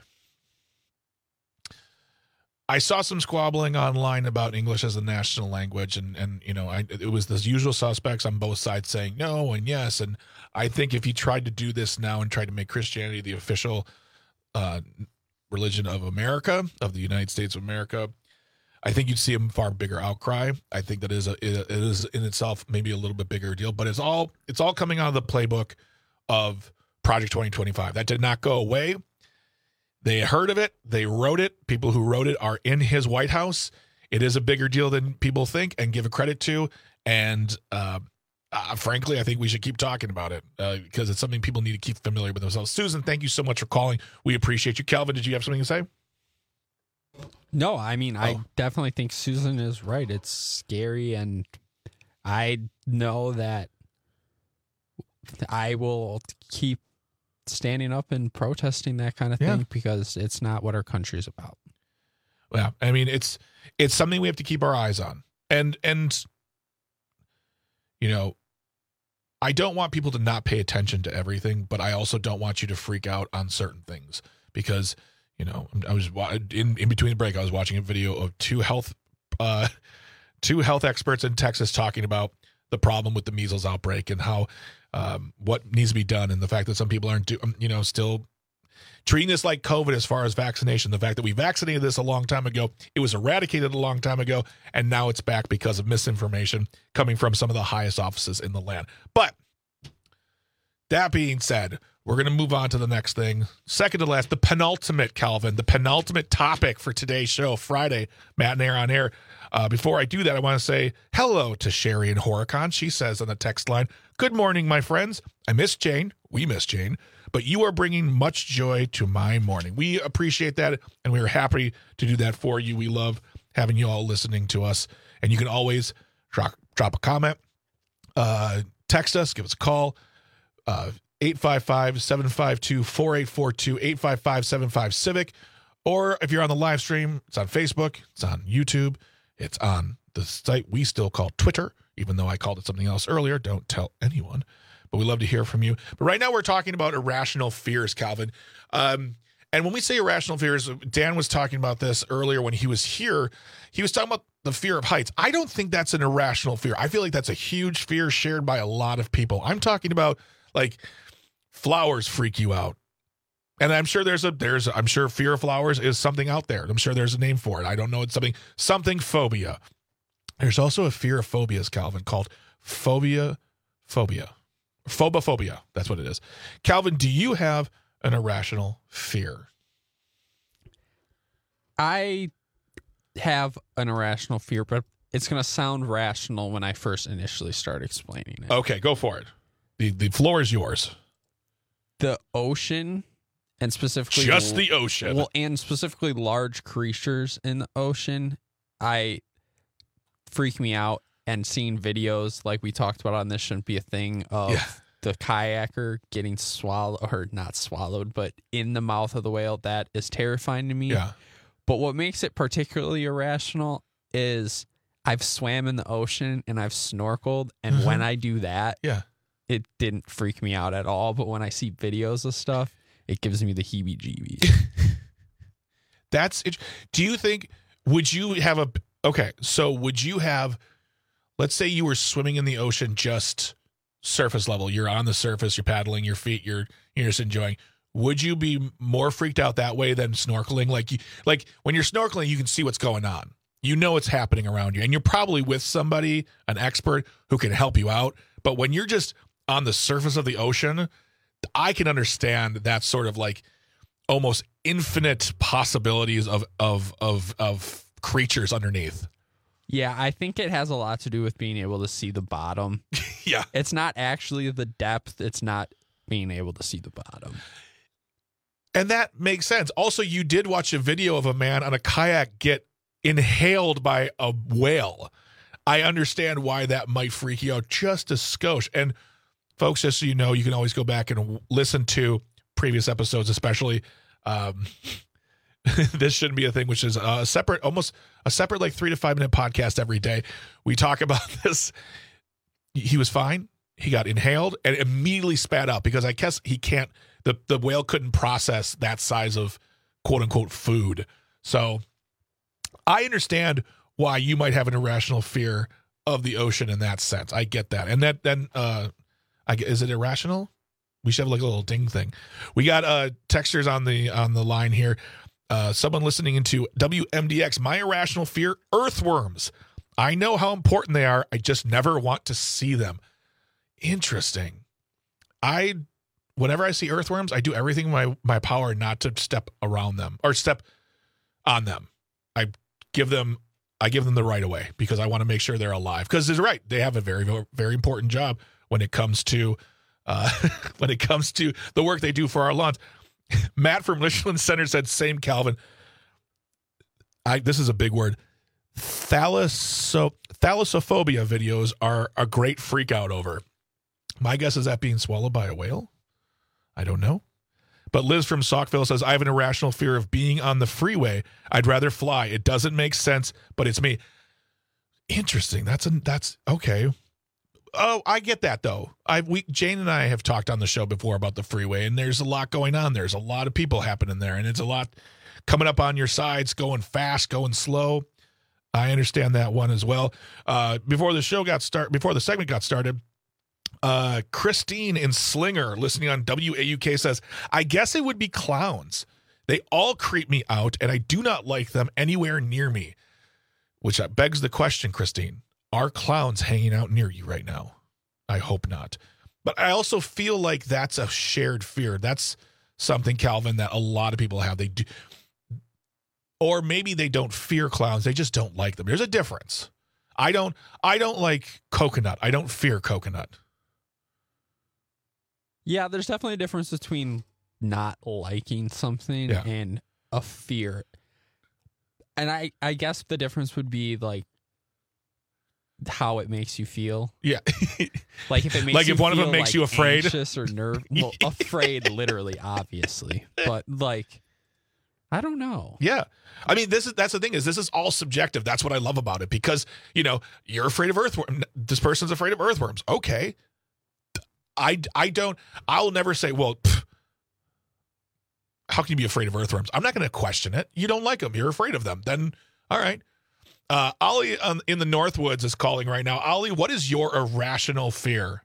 Speaker 21: I saw some squabbling online about English as a national language, and, and you know, I, it was the usual suspects on both sides saying no and yes. And I think if he tried to do this now and tried to make Christianity the official uh, religion of America, of the United States of America, I think you'd see a far bigger outcry. I think that is a, it is in itself maybe a little bit bigger deal, but it's all it's all coming out of the playbook of Project twenty twenty-five. That did not go away. They heard of it. They wrote it. People who wrote it are in his White House. It is a bigger deal than people think and give a credit to. And uh, uh, frankly, I think we should keep talking about it uh, because it's something people need to keep familiar with themselves. Susan, thank you so much for calling. We appreciate you. Calvin, did you have something to say?
Speaker 1: No, I mean,
Speaker 21: oh.
Speaker 1: I definitely think Susan is right. It's scary, and I know that I will keep standing up and protesting that kind of thing yeah. because it's not what our country's about.
Speaker 21: Well, I mean, it's it's something we have to keep our eyes on. And, and you know, I don't want people to not pay attention to everything, but I also don't want you to freak out on certain things because, you know, I was in, in between the break, I was watching a video of two health uh, two health experts in Texas talking about the problem with the measles outbreak and how um, what needs to be done, and the fact that some people aren't, do, you know, still treating this like COVID as far as vaccination. The fact that we vaccinated this a long time ago, it was eradicated a long time ago, and now it's back because of misinformation coming from some of the highest offices in the land. But that being said, we're going to move on to the next thing. Second to last, the penultimate, Calvin, the penultimate topic for today's show, Friday, Matt and Air on Air. Uh, before I do that, I want to say hello to Sherry and Horicon. She says on the text line, "Good morning, my friends. I miss Jane. We miss Jane. But you are bringing much joy to my morning." We appreciate that, and we are happy to do that for you. We love having you all listening to us. And you can always drop, drop a comment, uh, text us, give us a call, uh, eight five five, seven five two, four eight four two, eight five five, seven five Civic. Or if you're on the live stream, it's on Facebook, it's on YouTube, it's on the site we still call Twitter, even though I called it something else earlier. Don't tell anyone. But we love to hear from you. But right now we're talking about irrational fears, Calvin. Um, and when we say irrational fears, Dan was talking about this earlier when he was here. He was talking about the fear of heights. I don't think that's an irrational fear. I feel like that's a huge fear shared by a lot of people. I'm talking about, like, flowers freak you out. And I'm sure there's a, there's, I'm sure fear of flowers is something out there. I'm sure there's a name for it. I don't know. It's something, something phobia. There's also a fear of phobias, Calvin, called phobia, phobia, phobophobia. That's what it is. Calvin, do you have an irrational fear?
Speaker 1: I have an irrational fear, but it's going to sound rational when I first initially start explaining it.
Speaker 21: Okay, go for it. The, the floor is yours.
Speaker 1: The ocean. And specifically,
Speaker 21: just the ocean.
Speaker 1: Well, and specifically large creatures in the ocean, I freak me out. And seeing videos like we talked about on This Shouldn't Be a Thing of yeah. the kayaker getting swallowed, or not swallowed, but in the mouth of the whale, that is terrifying to me.
Speaker 21: Yeah.
Speaker 1: But what makes it particularly irrational is I've swam in the ocean and I've snorkeled, and mm-hmm. when I do that,
Speaker 21: yeah,
Speaker 1: it didn't freak me out at all. But when I see videos of stuff, it gives me the heebie-jeebies.
Speaker 21: That's it. Do you think, would you have a, okay, so would you have, let's say you were swimming in the ocean just surface level. You're on the surface, you're paddling, your feet, you're, you're just enjoying. Would you be more freaked out that way than snorkeling? Like, you, like when you're snorkeling, you can see what's going on. You know what's happening around you. And you're probably with somebody, an expert, who can help you out. But when you're just on the surface of the ocean, I can understand that sort of like almost infinite possibilities of of of of creatures underneath.
Speaker 1: Yeah, I think it has a lot to do with being able to see the bottom.
Speaker 21: Yeah.
Speaker 1: It's not actually the depth. It's not being able to see the bottom.
Speaker 21: And that makes sense. Also, you did watch a video of a man on a kayak get inhaled by a whale. I understand why that might freak you out just a skosh. And folks, just so you know, you can always go back and listen to previous episodes, especially um, this shouldn't be a thing, which is a separate, almost a separate like three to five minute podcast every day. We talk about this. He was fine. He got inhaled and immediately spat out because I guess he can't, the, the whale couldn't process that size of quote unquote food. So I understand why you might have an irrational fear of the ocean in that sense. I get that. And that then, uh, I, is it irrational? We should have like a little ding thing. We got uh, texters on the on the line here. Uh, someone listening into W M D X, my irrational fear, earthworms. I know how important they are. I just never want to see them. Interesting. I, whenever I see earthworms, I do everything in my, my power not to step around them or step on them. I give them, I give them the right of way because I want to make sure they're alive. Because it's right. They have a very, very important job when it comes to, uh, when it comes to the work they do for our lawns. Matt from Richland Center said, same Calvin. I, this is a big word. Thalasso, thalassophobia videos are a great freak out over. My guess is that being swallowed by a whale? I don't know. But Liz from Saukville says, I have an irrational fear of being on the freeway. I'd rather fly. It doesn't make sense, but it's me. Interesting. That's a, that's okay. Oh, I get that though. I we Jane and I have talked on the show before about the freeway, and there's a lot going on. There's a lot of people happening there, and it's a lot coming up on your sides, going fast, going slow. I understand that one as well. Uh, before the show got start, before the segment got started, uh, Christine in Slinger, listening on W A U K, says, I guess it would be clowns. They all creep me out, and I do not like them anywhere near me. Which begs the question, Christine, are clowns hanging out near you right now? I hope not. But I also feel like that's a shared fear. That's something, Calvin, that a lot of people have. They do. Or maybe they don't fear clowns. They just don't like them. There's a difference. I don't I don't like coconut. I don't fear coconut.
Speaker 1: Yeah, there's definitely a difference between not liking something
Speaker 21: Yeah.
Speaker 1: and a fear. And I, I guess the difference would be like how it makes you feel.
Speaker 21: Yeah.
Speaker 1: Like if it makes
Speaker 21: Like
Speaker 1: you
Speaker 21: if one of
Speaker 1: feel,
Speaker 21: them makes
Speaker 1: like,
Speaker 21: you afraid.
Speaker 1: anxious or nerve well, afraid literally, obviously. But like I don't know.
Speaker 21: Yeah. I mean, this is that's the thing is this is all subjective. That's what I love about it because, you know, you're afraid of earthworms. This person's afraid of earthworms. Okay. I, I don't, I'll never say, well, pff, how can you be afraid of earthworms? I'm not going to question it. You don't like them. You're afraid of them. Then, all right. Uh, Ollie um, in the Northwoods is calling right now. Ollie, what is your irrational fear?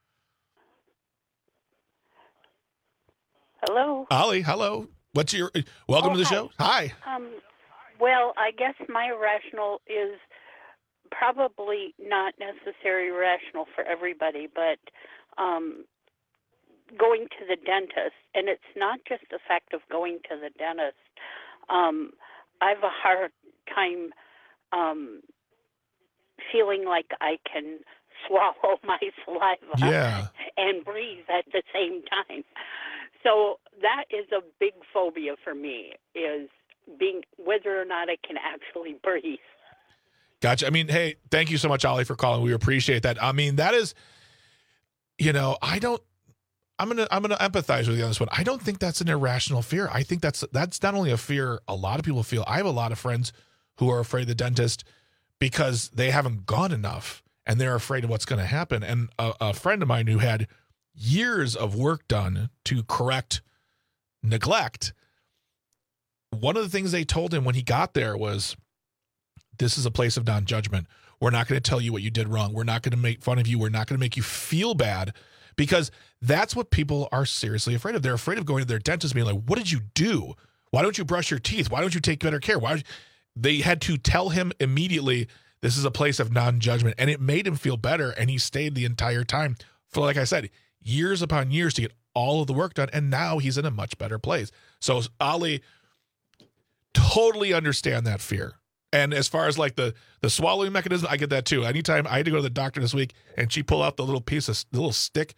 Speaker 2: Hello.
Speaker 21: Ollie, hello. What's your, welcome
Speaker 2: Oh,
Speaker 21: to the
Speaker 2: hi.
Speaker 21: show. Hi.
Speaker 2: Um, well, I guess my irrational is probably not necessarily rational for everybody, but um, going to the dentist, and it's not just the fact of going to the dentist. Um, I have a hard time um, feeling like I can swallow my saliva
Speaker 21: Yeah.
Speaker 2: and breathe at the same time. So that is a big phobia for me, is being whether or not I can actually breathe.
Speaker 21: Gotcha. I mean, hey, thank you so much, Ollie, for calling. We appreciate that. I mean, that is, you know, I don't, I'm going to, I'm going to empathize with you on this one. I don't think that's an irrational fear. I think that's, that's not only a fear a lot of people feel. I have a lot of friends who are afraid of the dentist because they haven't gone enough and they're afraid of what's going to happen. And a, a friend of mine who had years of work done to correct neglect, one of the things they told him when he got there was, this is a place of non-judgment. We're not going to tell you what you did wrong. We're not going to make fun of you. We're not going to make you feel bad, because that's what people are seriously afraid of. They're afraid of going to their dentist being like, what did you do? Why don't you brush your teeth? Why don't you take better care? Why? Don't you? They had to tell him immediately, this is a place of non-judgment. And it made him feel better. And he stayed the entire time for, like I said, years upon years to get all of the work done. And now he's in a much better place. So Ollie, totally understand that fear. And as far as like the, the swallowing mechanism, I get that too. Anytime I had to go to the doctor this week and she pulled out the little piece of the little stick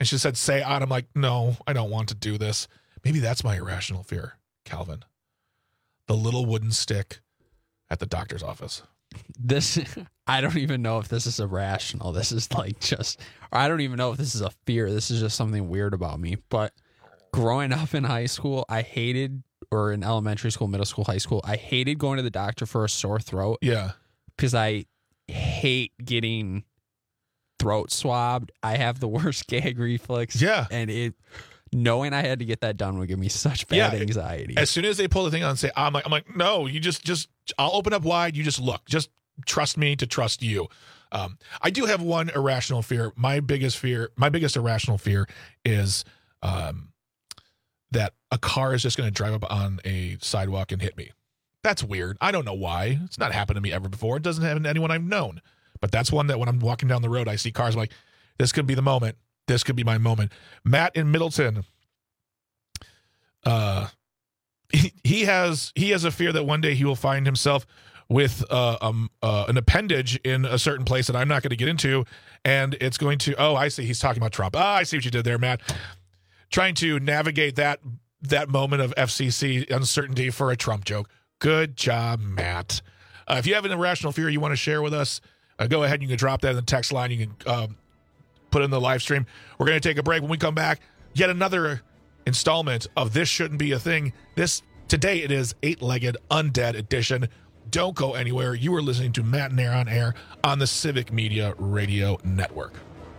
Speaker 21: And she said, say on. I'm like, no, I don't want to do this. Maybe that's my irrational fear, Calvin. The little wooden stick at the doctor's office.
Speaker 1: This, I don't even know if this is irrational. This is like just, or I don't even know if this is a fear. This is just something weird about me. But growing up in high school, I hated, or in elementary school, middle school, high school, I hated going to the doctor for a sore throat.
Speaker 21: Yeah.
Speaker 1: Because I hate getting throat swabbed. I have the worst gag reflex.
Speaker 21: Yeah.
Speaker 1: And it, knowing I had to get that done would give me such bad
Speaker 21: yeah,
Speaker 1: anxiety.
Speaker 21: As soon as they pull the thing on and say, I'm like, I'm like, no, you just, just, I'll open up wide. You just look, just trust me to trust you. Um, I do have one irrational fear. My biggest fear, my biggest irrational fear is um, that a car is just going to drive up on a sidewalk and hit me. That's weird. I don't know why. It's not happened to me ever before. It doesn't happen to anyone I've known. But that's one that when I'm walking down the road, I see cars. I'm like, this could be the moment. This could be my moment. Matt in Middleton. Uh, he, he has he has a fear that one day he will find himself with uh, um uh, an appendage in a certain place that I'm not going to get into, and it's going to. Oh, I see. He's talking about Trump. Ah, I see what you did there, Matt. Trying to navigate that that moment of F C C uncertainty for a Trump joke. Good job, Matt. Uh, if you have an irrational fear you want to share with us, uh, go ahead. You can drop that in the text line. You can um, put it in the live stream. We're going to take a break. When we come back, yet another installment of This Shouldn't Be a Thing. This today it is Eight-Legged Undead Edition. Don't go anywhere. You are listening to Matt and Air on Air on the Civic Media Radio Network.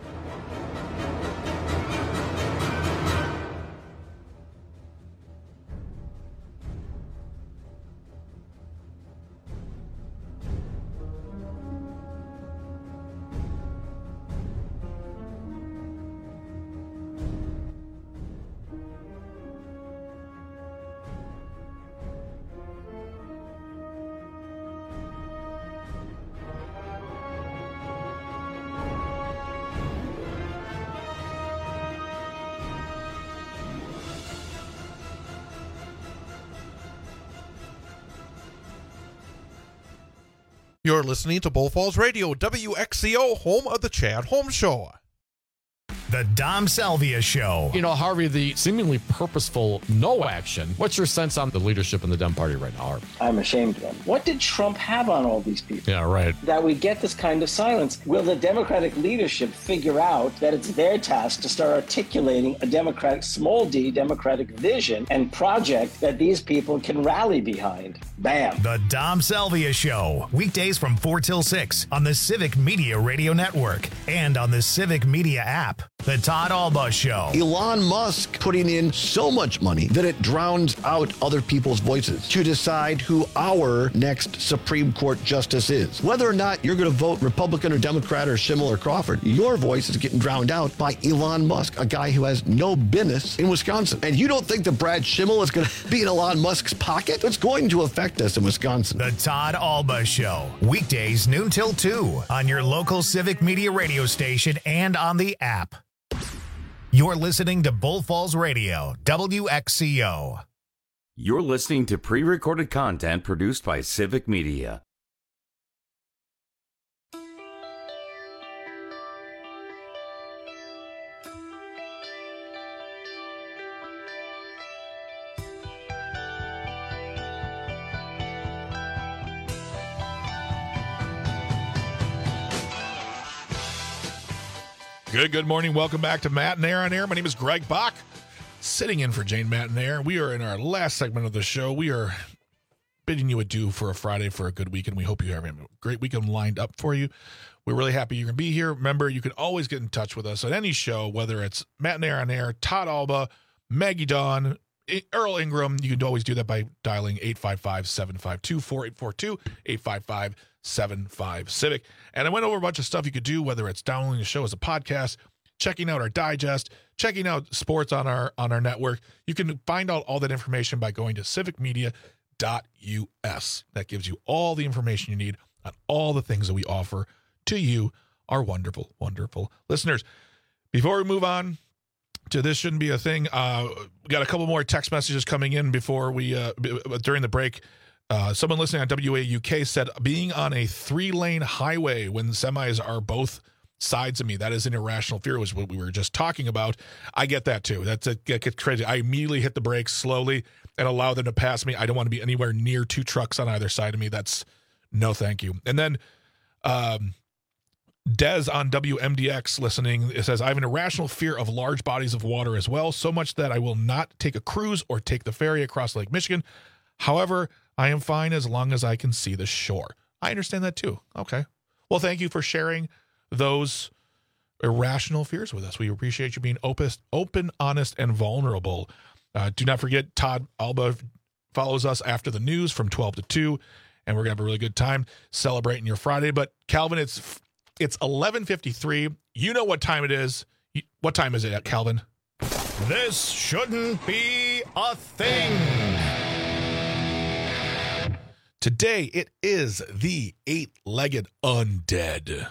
Speaker 3: You're listening to Bull Falls Radio, W X C O, home of the Chad Holmes Show.
Speaker 5: The Dom Salvia Show.
Speaker 4: You know, Harvey, the seemingly purposeful no action. What's your sense on the leadership in the Dem Party right now, Harvey?
Speaker 6: I'm ashamed of them. What did Trump have on all these people?
Speaker 4: Yeah, right.
Speaker 6: That we get this kind of silence. Will the Democratic leadership figure out that it's their task to start articulating a Democratic, small d, Democratic vision and project that these people can rally behind? Bam.
Speaker 5: The Dom Salvia Show. Weekdays from four till six on the Civic Media Radio Network and on the Civic Media app. The Todd Alba Show.
Speaker 20: Elon Musk putting in so much money that it drowns out other people's voices to decide who our next Supreme Court justice is. Whether or not you're going to vote Republican or Democrat or Schimmel or Crawford, your voice is getting drowned out by Elon Musk, a guy who has no business in Wisconsin. And you don't think that Brad Schimmel is going to be in Elon Musk's pocket? It's going to affect us in Wisconsin.
Speaker 5: The Todd Alba Show. Weekdays noon till two on your local Civic Media radio station and on the app. You're listening to Bull Falls Radio, W X C O.
Speaker 25: You're listening to pre-recorded content produced by Civic Media.
Speaker 21: Good, good morning. Welcome back to Matt and Air on Air. My name is Greg Bach, sitting in for Jane Matt and Air. We are in our last segment of the show. We are bidding you adieu for a Friday for a good weekend. We hope you have a great weekend lined up for you. We're really happy you're going to be here. Remember, you can always get in touch with us at any show, whether it's Matt and Air on Air, Todd Alba, Maggie Dawn, Earl Ingram. You can always do that by dialing eight five five, seven five two, four eight four two, eight five five, seven five Civic. And I went over a bunch of stuff you could do, whether it's downloading the show as a podcast, checking out our digest, checking out sports on our on our network. You can find out all that information by going to civic media dot U S. That gives you all the information you need on all the things that we offer to you, our wonderful, wonderful listeners. Before we move on to This Shouldn't Be a Thing, uh, we got a couple more text messages coming in before we uh, b- during the break. Uh, someone listening on W A U K said being on a three-lane highway when semis are both sides of me. That is an irrational fear, was what we were just talking about. I get that too. That's a, that gets crazy. I immediately hit the brakes slowly and allow them to pass me. I don't want to be anywhere near two trucks on either side of me. That's no thank you. And then um, Des on W M D X listening, it says, I have an irrational fear of large bodies of water as well, so much that I will not take a cruise or take the ferry across Lake Michigan. However, I am fine as long as I can see the shore. I understand that too. Okay. Well, thank you for sharing those irrational fears with us. We appreciate you being open, open, honest, and vulnerable. Uh, do not forget, Todd Alba follows us after the news from twelve to two, and we're going to have a really good time celebrating your Friday. But, Calvin, it's it's eleven fifty-three. You know what time it is. What time is it, Calvin?
Speaker 5: This shouldn't be a thing.
Speaker 21: Today, it is the eight-legged undead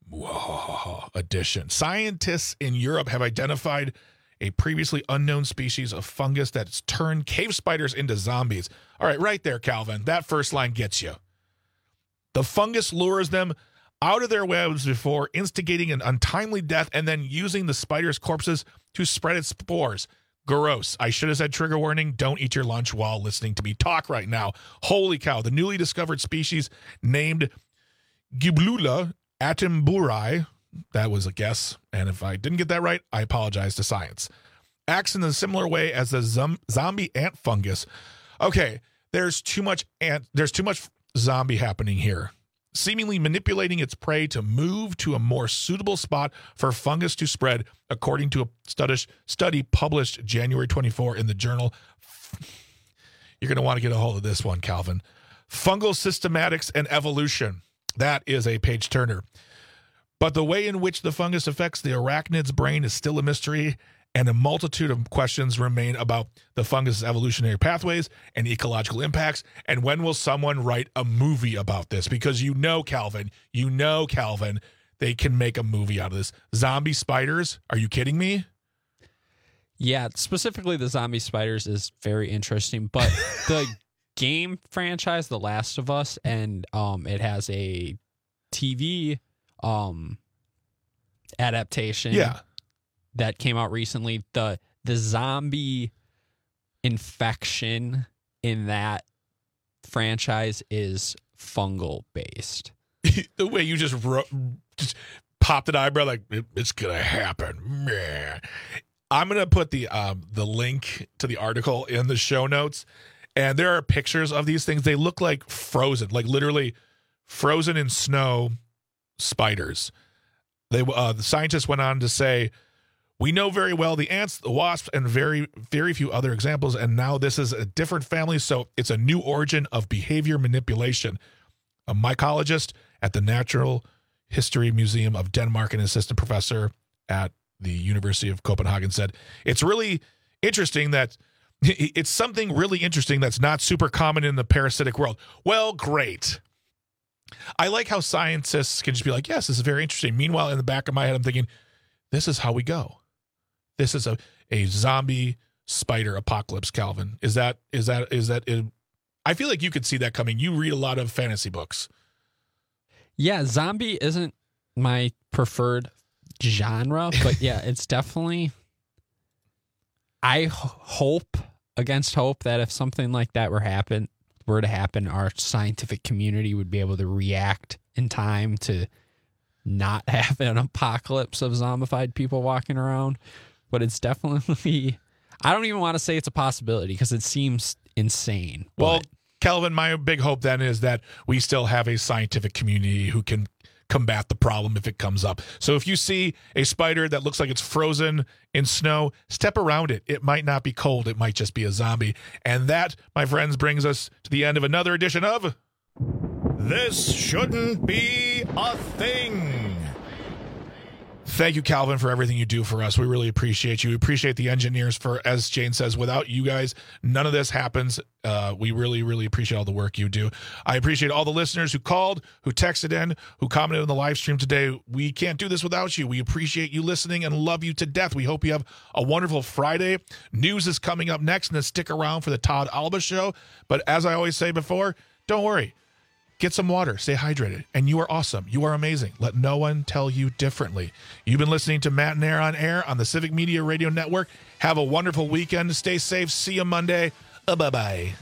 Speaker 21: edition. Scientists in Europe have identified a previously unknown species of fungus that's turned cave spiders into zombies. All right, right there, Calvin. That first line gets you. The fungus lures them out of their webs before instigating an untimely death and then using the spider's corpses to spread its spores. Gross. I should have said trigger warning. Don't eat your lunch while listening to me talk right now. Holy cow. The newly discovered species named Giblula attenboroughi, that was a guess, and if I didn't get that right, I apologize to science, acts in a similar way as the zom- zombie ant fungus. Okay, there's too much ant, there's too much zombie happening here. Seemingly manipulating its prey to move to a more suitable spot for fungus to spread, according to a study, study published January twenty-fourth in the journal. You're going to want to get a hold of this one, Calvin. Fungal Systematics and Evolution. That is a page turner. But the way in which the fungus affects the arachnid's brain is still a mystery, and a multitude of questions remain about the fungus' evolutionary pathways and ecological impacts. And when will someone write a movie about this? Because you know, Calvin, you know, Calvin, they can make a movie out of this. Zombie spiders? Are you kidding me?
Speaker 1: Yeah, specifically the zombie spiders is very interesting. But the game franchise, The Last of Us, and um, it has a T V um, adaptation.
Speaker 21: Yeah.
Speaker 1: That came out recently. The the zombie infection in that franchise is fungal based.
Speaker 21: The way you just ro- just popped an eyebrow like it, it's gonna happen. Meh. I'm gonna put the um the link to the article in the show notes, and there are pictures of these things. They look like frozen, like literally frozen in snow spiders. They uh, the scientists went on to say, we know very well the ants, the wasps, and very, very few other examples, and now this is a different family, so it's a new origin of behavior manipulation. A mycologist at the Natural History Museum of Denmark and assistant professor at the University of Copenhagen said, it's really interesting that it's something really interesting that's not super common in the parasitic world. Well, great. I like how scientists can just be like, yes, this is very interesting. Meanwhile, in the back of my head, I'm thinking, this is how we go. This is a, a zombie spider apocalypse, Calvin. Is that, is that, is that, is, I feel like you could see that coming. You read a lot of fantasy books.
Speaker 1: Yeah, zombie isn't my preferred genre, but yeah, it's definitely, I h- hope against hope that if something like that were happen, were to happen, our scientific community would be able to react in time to not have an apocalypse of zombified people walking around. But it's definitely, I don't even want to say it's a possibility because it seems insane.
Speaker 21: Well,
Speaker 1: but.
Speaker 21: Kelvin, my big hope then is that we still have a scientific community who can combat the problem if it comes up. So if you see a spider that looks like it's frozen in snow, step around it. It might not be cold. It might just be a zombie. And that, my friends, brings us to the end of another edition of
Speaker 5: This Shouldn't Be a Thing.
Speaker 21: Thank you, Calvin, for everything you do for us. We really appreciate you. We appreciate the engineers for, as Jane says, without you guys, none of this happens. Uh, we really, really appreciate all the work you do. I appreciate all the listeners who called, who texted in, who commented on the live stream today. We can't do this without you. We appreciate you listening and love you to death. We hope you have a wonderful Friday. News is coming up next, and then stick around for the Todd Alba Show. But as I always say before, don't worry. Get some water. Stay hydrated. And you are awesome. You are amazing. Let no one tell you differently. You've been listening to Matt and Air on Air on the Civic Media Radio Network. Have a wonderful weekend. Stay safe. See you Monday. Uh, bye-bye.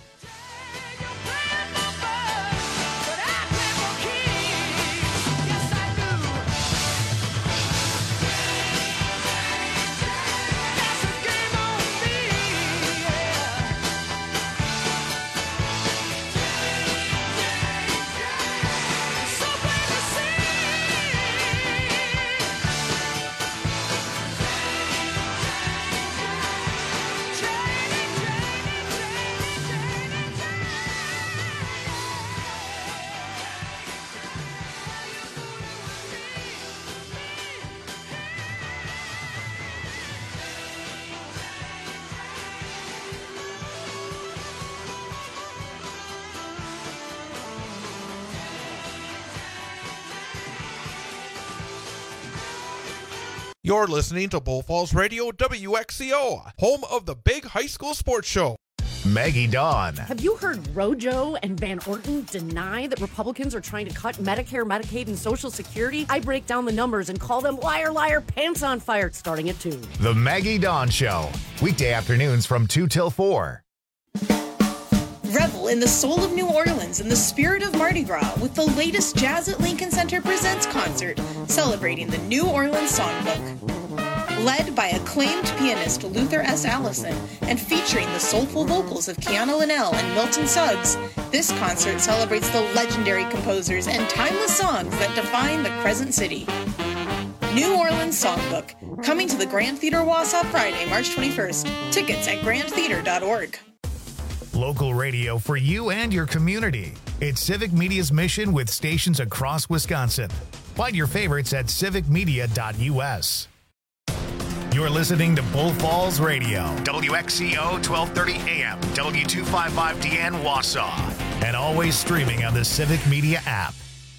Speaker 3: You're listening to Bull Falls Radio W X C O, home of the big high school sports show.
Speaker 5: Maggie Dawn.
Speaker 7: Have you heard Rojo and Van Orton deny that Republicans are trying to cut Medicare, Medicaid, and Social Security? I break down the numbers and call them liar, liar, pants on fire, starting at two.
Speaker 5: The Maggie Dawn Show, weekday afternoons from two till four.
Speaker 8: Revel in the soul of New Orleans and the spirit of Mardi Gras with the latest Jazz at Lincoln Center Presents concert, celebrating the New Orleans Songbook. Led by acclaimed pianist Luther S. Allison and featuring the soulful vocals of Kiana Linnell and Milton Suggs, this concert celebrates the legendary composers and timeless songs that define the Crescent City. New Orleans Songbook, coming to the Grand Theater Wausau Friday, March twenty-first. Tickets at grand theater dot org.
Speaker 5: Local radio for you and your community. It's Civic Media's mission with stations across Wisconsin. Find your favorites at civic media dot u s. You're listening to Bull Falls Radio, W X C O twelve thirty A M, W two fifty-five D N Wausau, and always streaming on the Civic Media app.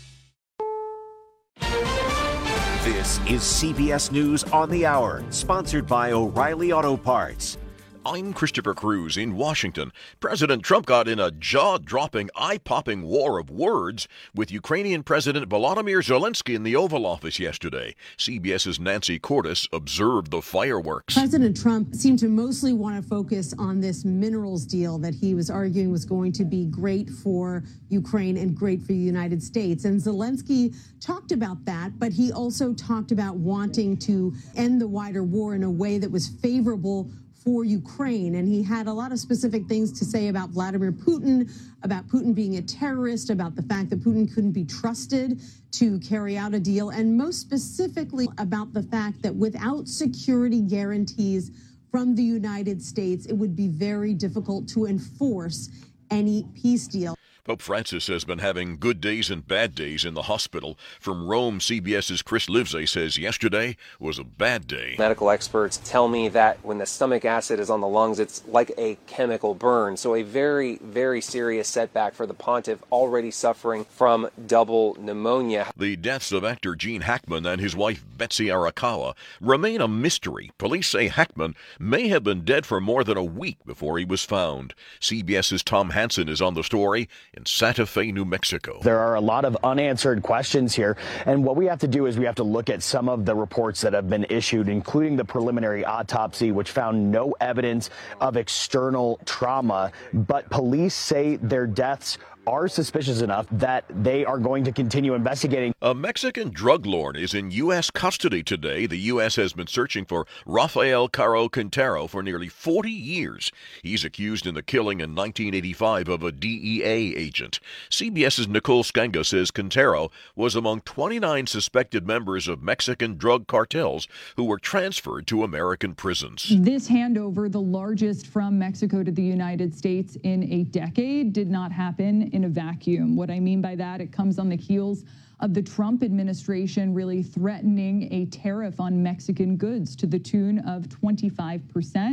Speaker 9: This is C B S News on the Hour, sponsored by O'Reilly Auto Parts.
Speaker 10: I'm Christopher Cruz in Washington. President Trump got in a jaw-dropping, eye-popping war of words with Ukrainian President Volodymyr Zelensky in the Oval Office yesterday. CBS's Nancy Cordes observed the fireworks.
Speaker 15: President Trump seemed to mostly want to focus on this minerals deal that he was arguing was going to be great for Ukraine and great for the United States. And Zelensky talked about that, but he also talked about wanting to end the wider war in a way that was favorable for Ukraine. And he had a lot of specific things to say about Vladimir Putin, about Putin being a terrorist, about the fact that Putin couldn't be trusted to carry out a deal, and most specifically about the fact that without security guarantees from the United States, it would be very difficult to enforce any peace deal.
Speaker 10: Pope Francis has been having good days and bad days in the hospital. From Rome, CBS's Chris Livesey says yesterday was a bad day.
Speaker 22: Medical experts tell me that when the stomach acid is on the lungs, it's like a chemical burn. So a very, very serious setback for the pontiff, already suffering from double pneumonia.
Speaker 10: The deaths of actor Gene Hackman and his wife Betsy Arakawa remain a mystery. Police say Hackman may have been dead for more than a week before he was found. CBS's Tom Hansen is on the story in Santa Fe, New Mexico.
Speaker 23: There are a lot of unanswered questions here, and what we have to do is we have to look at some of the reports that have been issued, including the preliminary autopsy, which found no evidence of external trauma, but police say their deaths are suspicious enough that they are going to continue investigating.
Speaker 10: A Mexican drug lord is in U S custody today. The U S has been searching for Rafael Caro Quintero for nearly forty years. He's accused in the killing in nineteen eighty-five of a D E A agent. CBS's Nicole Skenga says Quintero was among twenty-nine suspected members of Mexican drug cartels who were transferred to American prisons.
Speaker 24: This handover, the largest from Mexico to the United States in a decade, did not happen in a vacuum. What I mean by that, it comes on the heels of the Trump administration really threatening a tariff on Mexican goods to the tune of twenty-five percent, which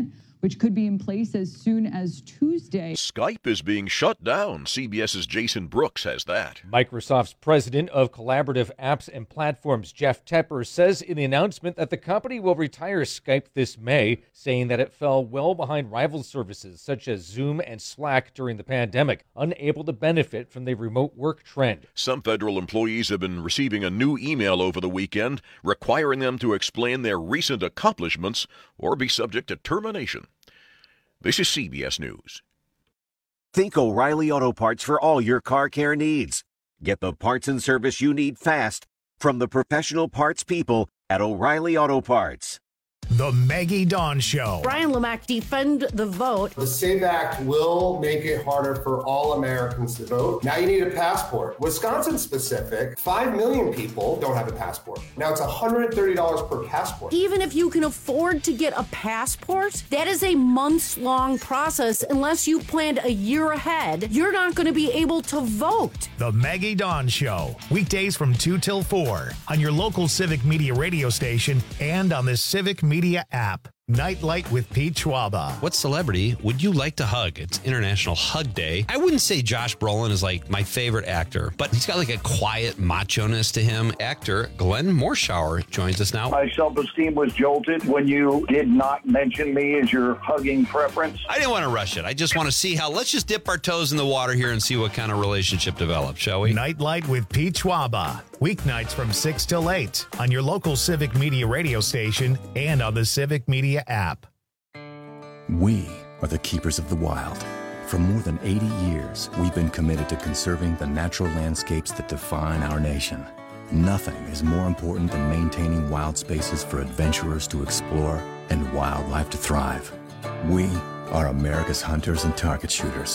Speaker 24: which could be in place as soon as Tuesday.
Speaker 10: Skype is being shut down. CBS's Jason Brooks has that.
Speaker 11: Microsoft's president of collaborative apps and platforms, Jeff Tepper, says in the announcement that the company will retire Skype this May, saying that it fell well behind rival services such as Zoom and Slack during the pandemic, unable to benefit from the remote work trend.
Speaker 10: Some federal employees have been receiving a new email over the weekend requiring them to explain their recent accomplishments or be subject to termination. This is C B S News.
Speaker 9: Think O'Reilly Auto Parts for all your car care needs. Get the parts and service you need fast from the professional parts people at O'Reilly Auto Parts.
Speaker 5: The Maggie Dawn Show.
Speaker 7: Brian Lamack, defend the vote.
Speaker 12: The SAVE Act will make it harder for all Americans to vote. Now you need a passport. Wisconsin specific, five million people don't have a passport. Now it's one hundred thirty dollars per passport.
Speaker 7: Even if you can afford to get a passport, that is a months-long process. Unless you planned a year ahead, you're not going to be able to vote.
Speaker 5: The Maggie Dawn Show. Weekdays from two till four on your local Civic Media radio station and on the Civic Media app. Nightlight with Pete Schwaba.
Speaker 13: What celebrity would you like to hug? It's International Hug Day. I wouldn't say Josh Brolin is like my favorite actor, but he's got like a quiet macho-ness to him. Actor Glenn Morshower joins us now.
Speaker 14: My self-esteem was jolted when you did not mention me as your hugging preference.
Speaker 13: I didn't want to rush it. I just want to see how, let's just dip our toes in the water here and see what kind of relationship develops, shall we?
Speaker 5: Nightlight with Pete Schwaba. Weeknights from six till eight on your local Civic Media radio station and on the Civic Media app.
Speaker 16: We are the keepers of the wild. For more than eighty years, we've been committed to conserving the natural landscapes that define our nation. Nothing is more important than maintaining wild spaces for adventurers to explore and wildlife to thrive. We are America's hunters and target shooters.